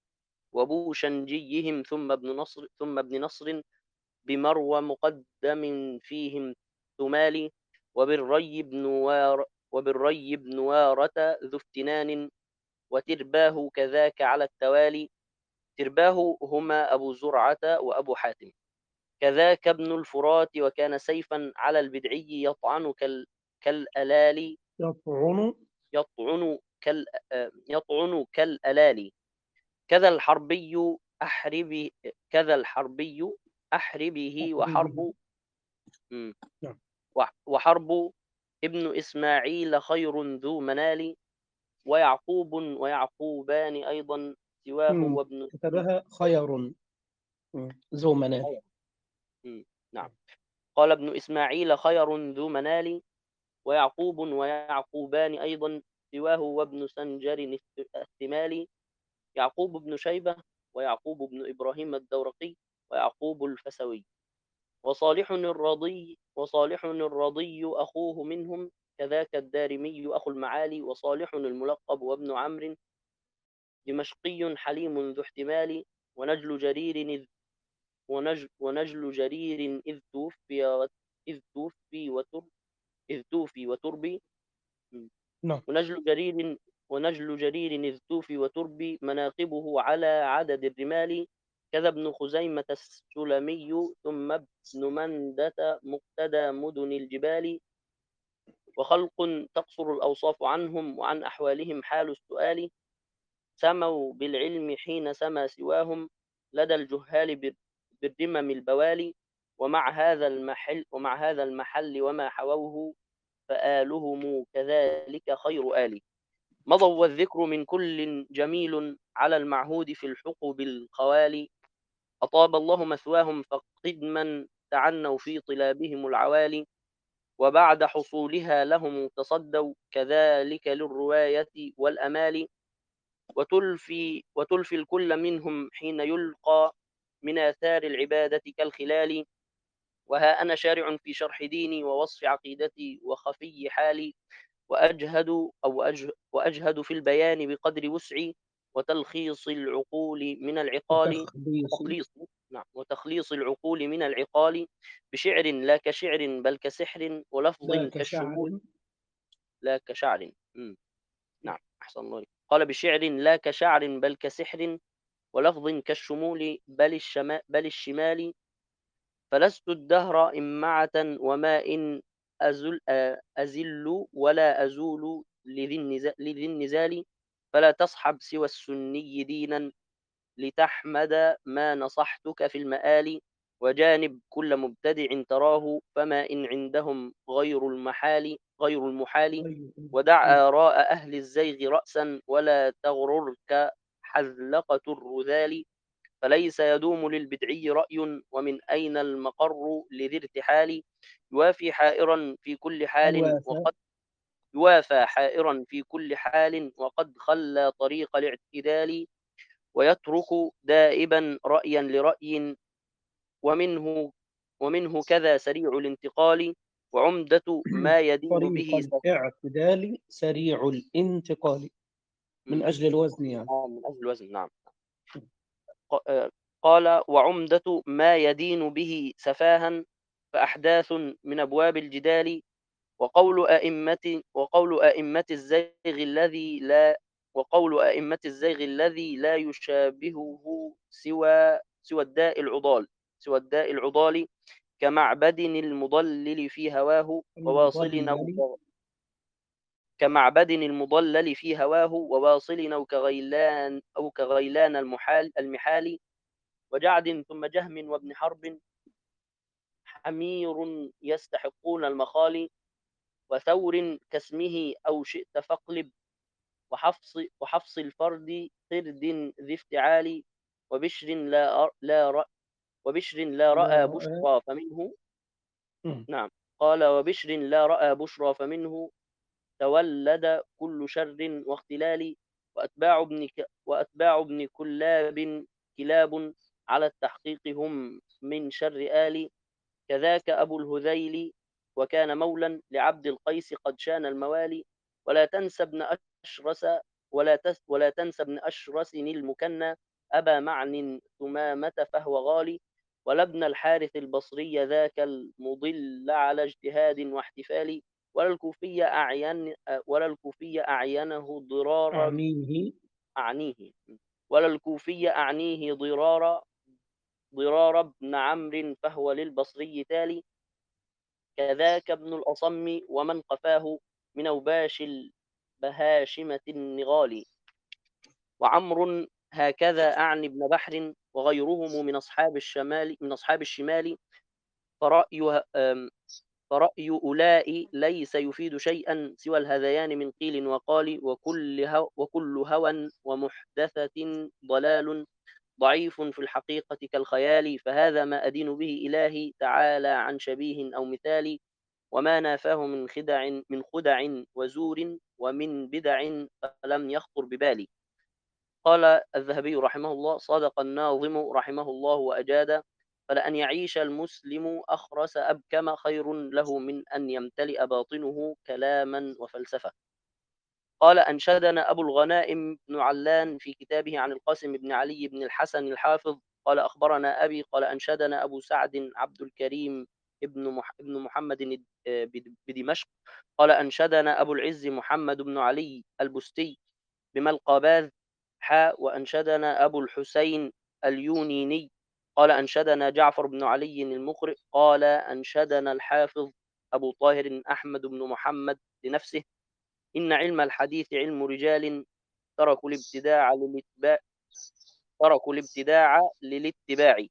وبوشنجيهم ثم ابن نصر ثم ابن نصر بمروى مقدم فيهم ثمالي، وبالري بن وار وبالري بن وارة ذو افتنان، وترباه كذاك على التوالي. ترباه هما أبو زرعة وأبو حاتم، كذاك ابن الفرات، وكان سيفا على البدعي يطعن كال كالألال يطعن يطعن كال يطعن كالألال. كذا الحربي أحربي كذا الحربي أحربه به. وحرب مم. نعم. وح- وحرب ابن إسماعيل خير ذو منال، ويعقوب ويعقوبان أيضا سواه مم. وابن كتبها خير. مم. ذو منال. مم. نعم. قال ابن إسماعيل خير ذو منال، ويعقوب ويعقوبان أيضا سواه وابن سنجر الثمالي، يعقوب بن شيبة، ويعقوب بن إبراهيم الدورقي، ويعقوب الفسوي، وصالح الرضي وصالح الرضي أخوه منهم، كذاك الدارمي أخو المعالي، وصالح الملقب وابن عمرو دمشقي حليم ذو احتمال، ونجل جرير إذ ونجل, ونجل جرير إذ توفي إذ توفي وتر إذ توفي وتربي نعم. ونجل جرير ونجل جرير إذ توفي وتربي، مناقبه على عدد الرمال، كذا ابن خزيمة السلمي ثم ابن مندة مقتدى مدن الجبال، وخلق تقصر الأوصاف عنهم وعن أحوالهم حال السؤال، سموا بالعلم حين سما سواهم لدى الجهال بال- بالرمم البوالي، ومع هذا المحل ومع هذا المحل وما حووه، فآلهم كذلك خير آل. مضى والذكر من كل جميل على المعهود في الحقب الخوالي، أطاب الله مثواهم فقدما تعنوا في طلابهم العوالي، وبعد حصولها لهم تصدوا كذلك للرواية والأمال، وتلفي, وتلفي الكل منهم حين يلقى من آثار العبادة كالخلال، وها أنا شارع في شرح ديني ووصف عقيدتي وخفي حالي، وأجهد أو أجه وأجهد في البيان بقدر وسعي، وتلخيص العقول من العقال وتخليص. وتخليص نعم وتخليص العقول من العقال، بشعر لا كشعر بل كسحر، ولفظ لا كالشمول كشعر. لا كشعر. مم. نعم أحسن الله عليك. قال بشعر لا كشعر بل كسحر، ولفظ كالشمول بل, الشما بل الشمال، فلست الدهر إمعة وما إن أزل, أزل ولا أزول لذي النزال, لذي النزال، فلا تصحب سوى السني دينا لتحمد ما نصحتك في المآل، وجانب كل مبتدع تراه فما إن عندهم غير المحال غير المحال، طيب. ودع آراء أهل الزيغ رأسا ولا تغررك حذلقة الرذال، فليس يدوم للبدعي رأي، ومن أين المقر لذي ارتحال، يوافي حائرا في كل حال الوافى. وقد يوافى حائرا في كل حال وقد خلى طريق الاعتدال، ويترك دائبا رأيا لرأي، ومنه ومنه كذا سريع الانتقال، وعمدة ما يدين طريق به سف... الاعتدال سريع الانتقال، من أجل الوزن يعني. آه من أجل الوزن. نعم. قال وعمدة ما يدين به سفاها، فأحداث من أبواب الجدال، وقول أئمة وقول أئمة الزيغ الذي لا وقول أئمة الزيغ الذي لا يشابهه سوى سوى الداء العضال سوى الداء العضال، كمعبد المضلل في هواه، وواصل أو المضلل. كمعبد المضلل في هواه، وواصل أو كغيلان أو كغيلان المحال المحال، وجعد ثم جهم وابن حرب حمير يستحقون المخالي، وثور كاسمه أو شئت فاقلب، وحفص وحفص الفرد قرد ذي افتعال، وبشر لا أر- لا رأ وبشر لا لا رأى رأى. بشرى فمنه. مم. نعم. قال وبشر لا رأى بشرى فمنه تولد كل شر واختلال، وأتباع ابن ك... وأتباع ابن كلاب كلاب على التحقيق هم من شر آل، كذاك أبو الهذيل وكان مولا لعبد القيس قد شان الموالي، ولا تنسى ابن أشرس ولا تس ولا تنسى ابن أشرس المكنى أبا معن ثمامة فهو غالي، ولا ابن الحارث البصري ذاك المضل على اجتهاد واحتفال، ولا الكوفي أعين ولا الكوفي أعينه ضرار أعنيه. أعنيه ولا الكوفي أعنيه ضرار ضرار بن عمرو فهو للبصري تالي، كذاك ابن الأصم ومن قفاه من أوباش البهاشمة النغال، وعمر هكذا أعني ابن بحر وغيرهم من أصحاب الشمال من أصحاب الشمال، فرأي آم، فرأي أولاء ليس يفيد شيئا سوى الهذيان من قيل وقال، وكل هو وكل هوى ومحدثة ضلال ضعيف في الحقيقة كالخيال، فهذا ما أدين به إلهي تعالى عن شبيه أو مثال، وما نافاه من خدع من خدع وزور ومن بدع فلم يخطر ببالي. قال الذهبي رحمه الله: صدق الناظم رحمه الله وأجاد، فلأن يعيش المسلم أخرس أبكم خير له من أن يمتلئ باطنه كلاما وفلسفة. قال أنشدنا أبو الغنائم بن علان في كتابه عن القاسم بن علي بن الحسن الحافظ قال أخبرنا أبي قال أنشدنا أبو سعد عبد الكريم ابن مح... ابن محمد بدمشق قال أنشدنا أبو العز محمد بن علي البستي بملقباذ حاء، وأنشدنا أبو الحسين اليونيني قال أنشدنا جعفر بن علي المقرئ قال أنشدنا الحافظ أبو طاهر أحمد بن محمد لنفسه: إن علم الحديث علم رجال تركوا الابتداع للاتباع تركوا الابتداع للاتباع،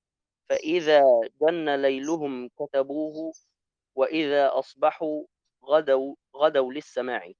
فإذا جن ليلهم كتبوه، وإذا أصبحوا غدوا غدوا للسماع.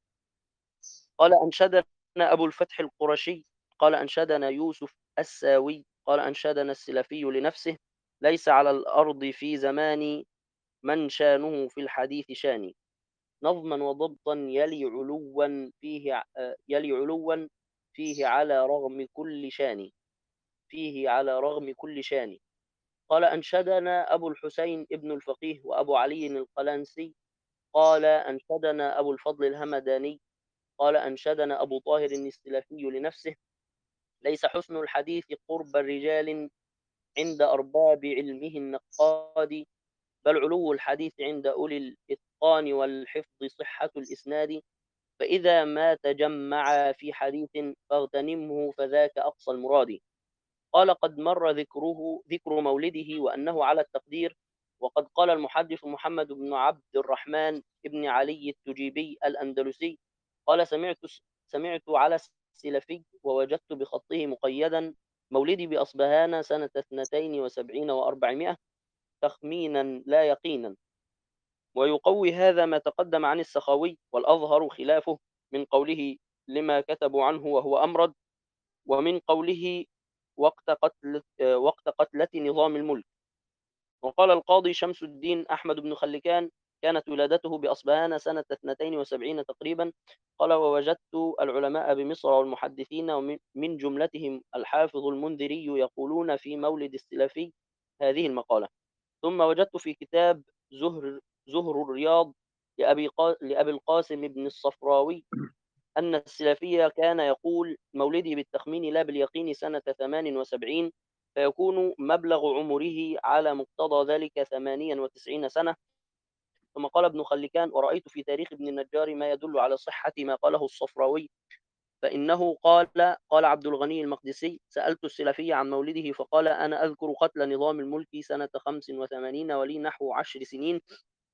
قال أنشدنا أبو الفتح القرشي قال أنشدنا يوسف الساوي قال أنشدنا السلفي لنفسه: ليس على الأرض في زماني من شانه في الحديث شاني، نظما وضبطا يلي علوا فيه يلي علوا فيه على رغم كل شان فيه على رغم كل شان. قال أنشدنا أبو الحسين ابن الفقيه وأبو علي القلنسي قال أنشدنا أبو الفضل الهمداني قال أنشدنا أبو طاهر السلفي لنفسه: ليس حسن الحديث قرب الرجال عند أرباب علمه النقاد، بل علو الحديث عند أولي الإتقان والحفظ صحة الإسناد، فإذا ما تجمع في حديث فاغتنمه فذاك أقصى المراد. قال قد مر ذكره ذكر مولده وأنه على التقدير، وقد قال المحدث محمد بن عبد الرحمن بن علي التجيبي الأندلسي قال سمعت سمعت على السلفي ووجدت بخطه مقيدا: مولدي بأصبهان سنة اثنتين وسبعين وأربعمائة تخمينا لا يقينا. ويقوي هذا ما تقدم عن السخاوي، والأظهر خلافه من قوله لما كتبوا عنه وهو أمرد، ومن قوله وقت قتل وقت قتلة نظام الملك. وقال القاضي شمس الدين أحمد بن خلكان كانت ولادته بأصبهان سنة اثنتين وسبعين تقريبا. قال ووجدت العلماء بمصر والمحدثين ومن جملتهم الحافظ المنذري يقولون في مولد السلفي هذه المقالة. ثم وجدت في كتاب زهر زهر الرياض لأبي, قا... لأبي القاسم بن الصفراوي أن السلفي كان يقول مولدي بالتخمين لا باليقين سنة ثمان وسبعين، فيكون مبلغ عمره على مقتضى ذلك ثمانيا وتسعين سنة. ثم قال ابن خلكان: ورأيت في تاريخ ابن النجار ما يدل على صحة ما قاله الصفراوي، فإنه قال قال عبد الغني المقدسي: سألت السلفي عن مولده فقال: أنا أذكر قتل نظام الملك سنة خمس وثمانين ولي نحو عشر سنين،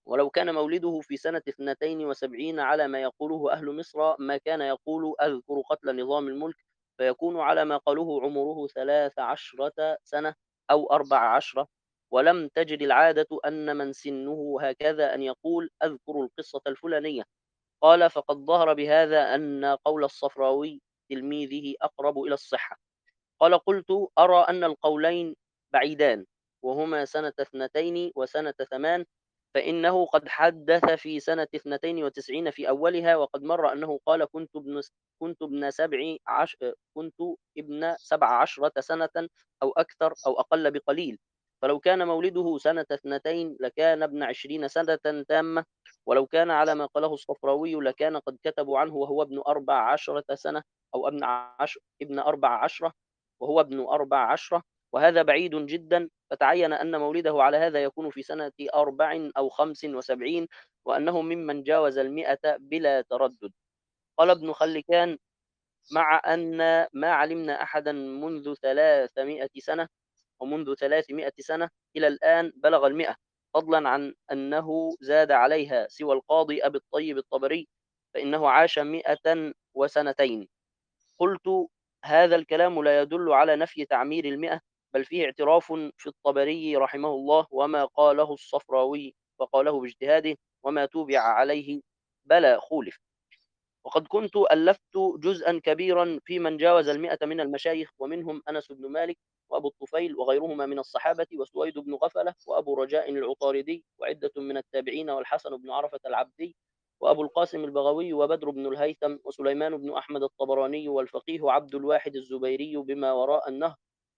ولو كان مولده في سنة اثنتين وسبعين على ما يقوله أهل مصر ما كان يقول أذكر قتل نظام الملك، فيكون على ما قالوه عمره ثلاث عشرة سنة أو أربع عشرة. ولم تجد العادة أن من سنه هكذا أن يقول أذكر القصة الفلانية. قال فقد ظهر بهذا أن قول الصفراوي تلميذه أقرب إلى الصحة. قال قلت أرى أن القولين بعيدان، وهما سنة اثنتين وسنة ثمان، فإنه قد حدث في سنة اثنتين وتسعين في أولها، وقد مر أنه قال كنت ابن كنت ابن سبع عش... كنت ابن سبع عشرة سنة أو أكثر أو أقل بقليل. فلو كان مولده سنة اثنتين لكان ابن عشرين سنة تامة، ولو كان على ما قاله الصفراوي لكان قد كتبوا عنه وهو ابن أربع عشرة سنة أو ابن عشر ابن أربع عشرة وهو ابن أربع عشرة، وهذا بعيد جدا. فتعين أن مولده على هذا يكون في سنة أربع أو خمس وسبعين، وأنه ممن جاوز المئة بلا تردد. قال ابن خلكان مع أن ما علمنا أحدا منذ ثلاثمائة سنة ومنذ ثلاثمائة سنة إلى الآن بلغ المئة، فضلا عن أنه زاد عليها سوى القاضي أبي الطيب الطبري، فإنه عاش مئة وسنتين. قلت هذا الكلام لا يدل على نفي تعمير المئة، بل فيه اعتراف في الطبري رحمه الله وما قاله الصفراوي وقاله باجتهاده وما توبع عليه بلا خولف. وقد كنت ألفت جزءا كبيرا في من جاوز المئة من المشايخ، ومنهم أنس بن مالك وأبو الطفيل وغيرهما من الصحابة وسويد بن غفلة وأبو رجاء العطاردي وعدة من التابعين والحسن بن عرفة العبدي وأبو القاسم البغوي وبدر بن الهيثم وسليمان بن أحمد الطبراني والفقيه عبد الواحد الزبيري بما وراء النهر،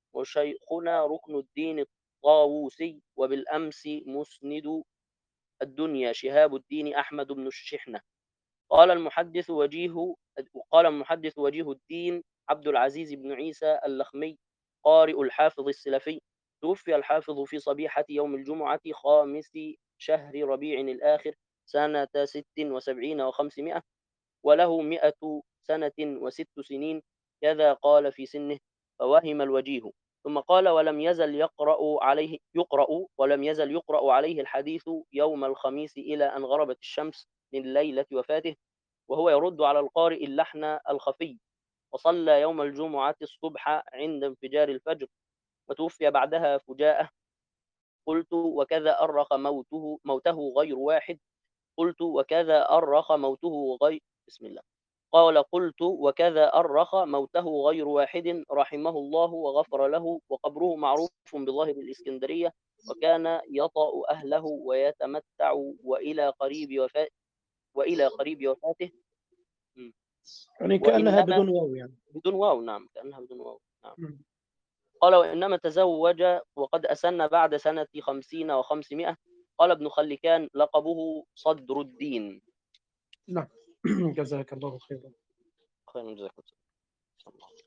وشيخنا ركن الدين الطاووسي، وبالأمس مسند الدنيا شهاب الدين أحمد بن الشحنة. قال المحدث وجيه قال المحدث وجيه الدين عبد العزيز بن عيسى اللخمي قارئ الحافظ السلفي، توفي الحافظ في صبيحة يوم الجمعة خامس شهر ربيع الآخر سنة ست وسبعين وخمسمائة، وله مئة سنة وست سنين، كذا قال في سنه، فوهم الوجيه. ثم قال ولم يزل يقرأ عليه يقرأ ولم يزل يقرأ عليه الحديث يوم الخميس إلى أن غربت الشمس من ليلة وفاته، وهو يرد على القارئ اللحن الخفي. وصلى يوم الجمعة الصبح عند انفجار الفجر، وتوفي بعدها فجاءة. قلت وكذا أرخ موته موته غير واحد قلت وكذا أرخ موته غير بسم الله قال قلت وكذا أرخ موته غير واحد رحمه الله وغفر له، وقبره معروف بظاهر الإسكندرية، وكان يطأ أهله ويتمتع وإلى قريب وفاته وإلى قريب وفاته م. يعني كأنها وإنما بدون واو يعني. بدون واو، نعم كأنها بدون واو، نعم. م. قال وإنما تزوج وقد أسن بعد سنة خمسين وخمسمائة. قال ابن خلكان لقبه صدر الدين. نعم. جزاك الله خيرا. خير جزاكم الله.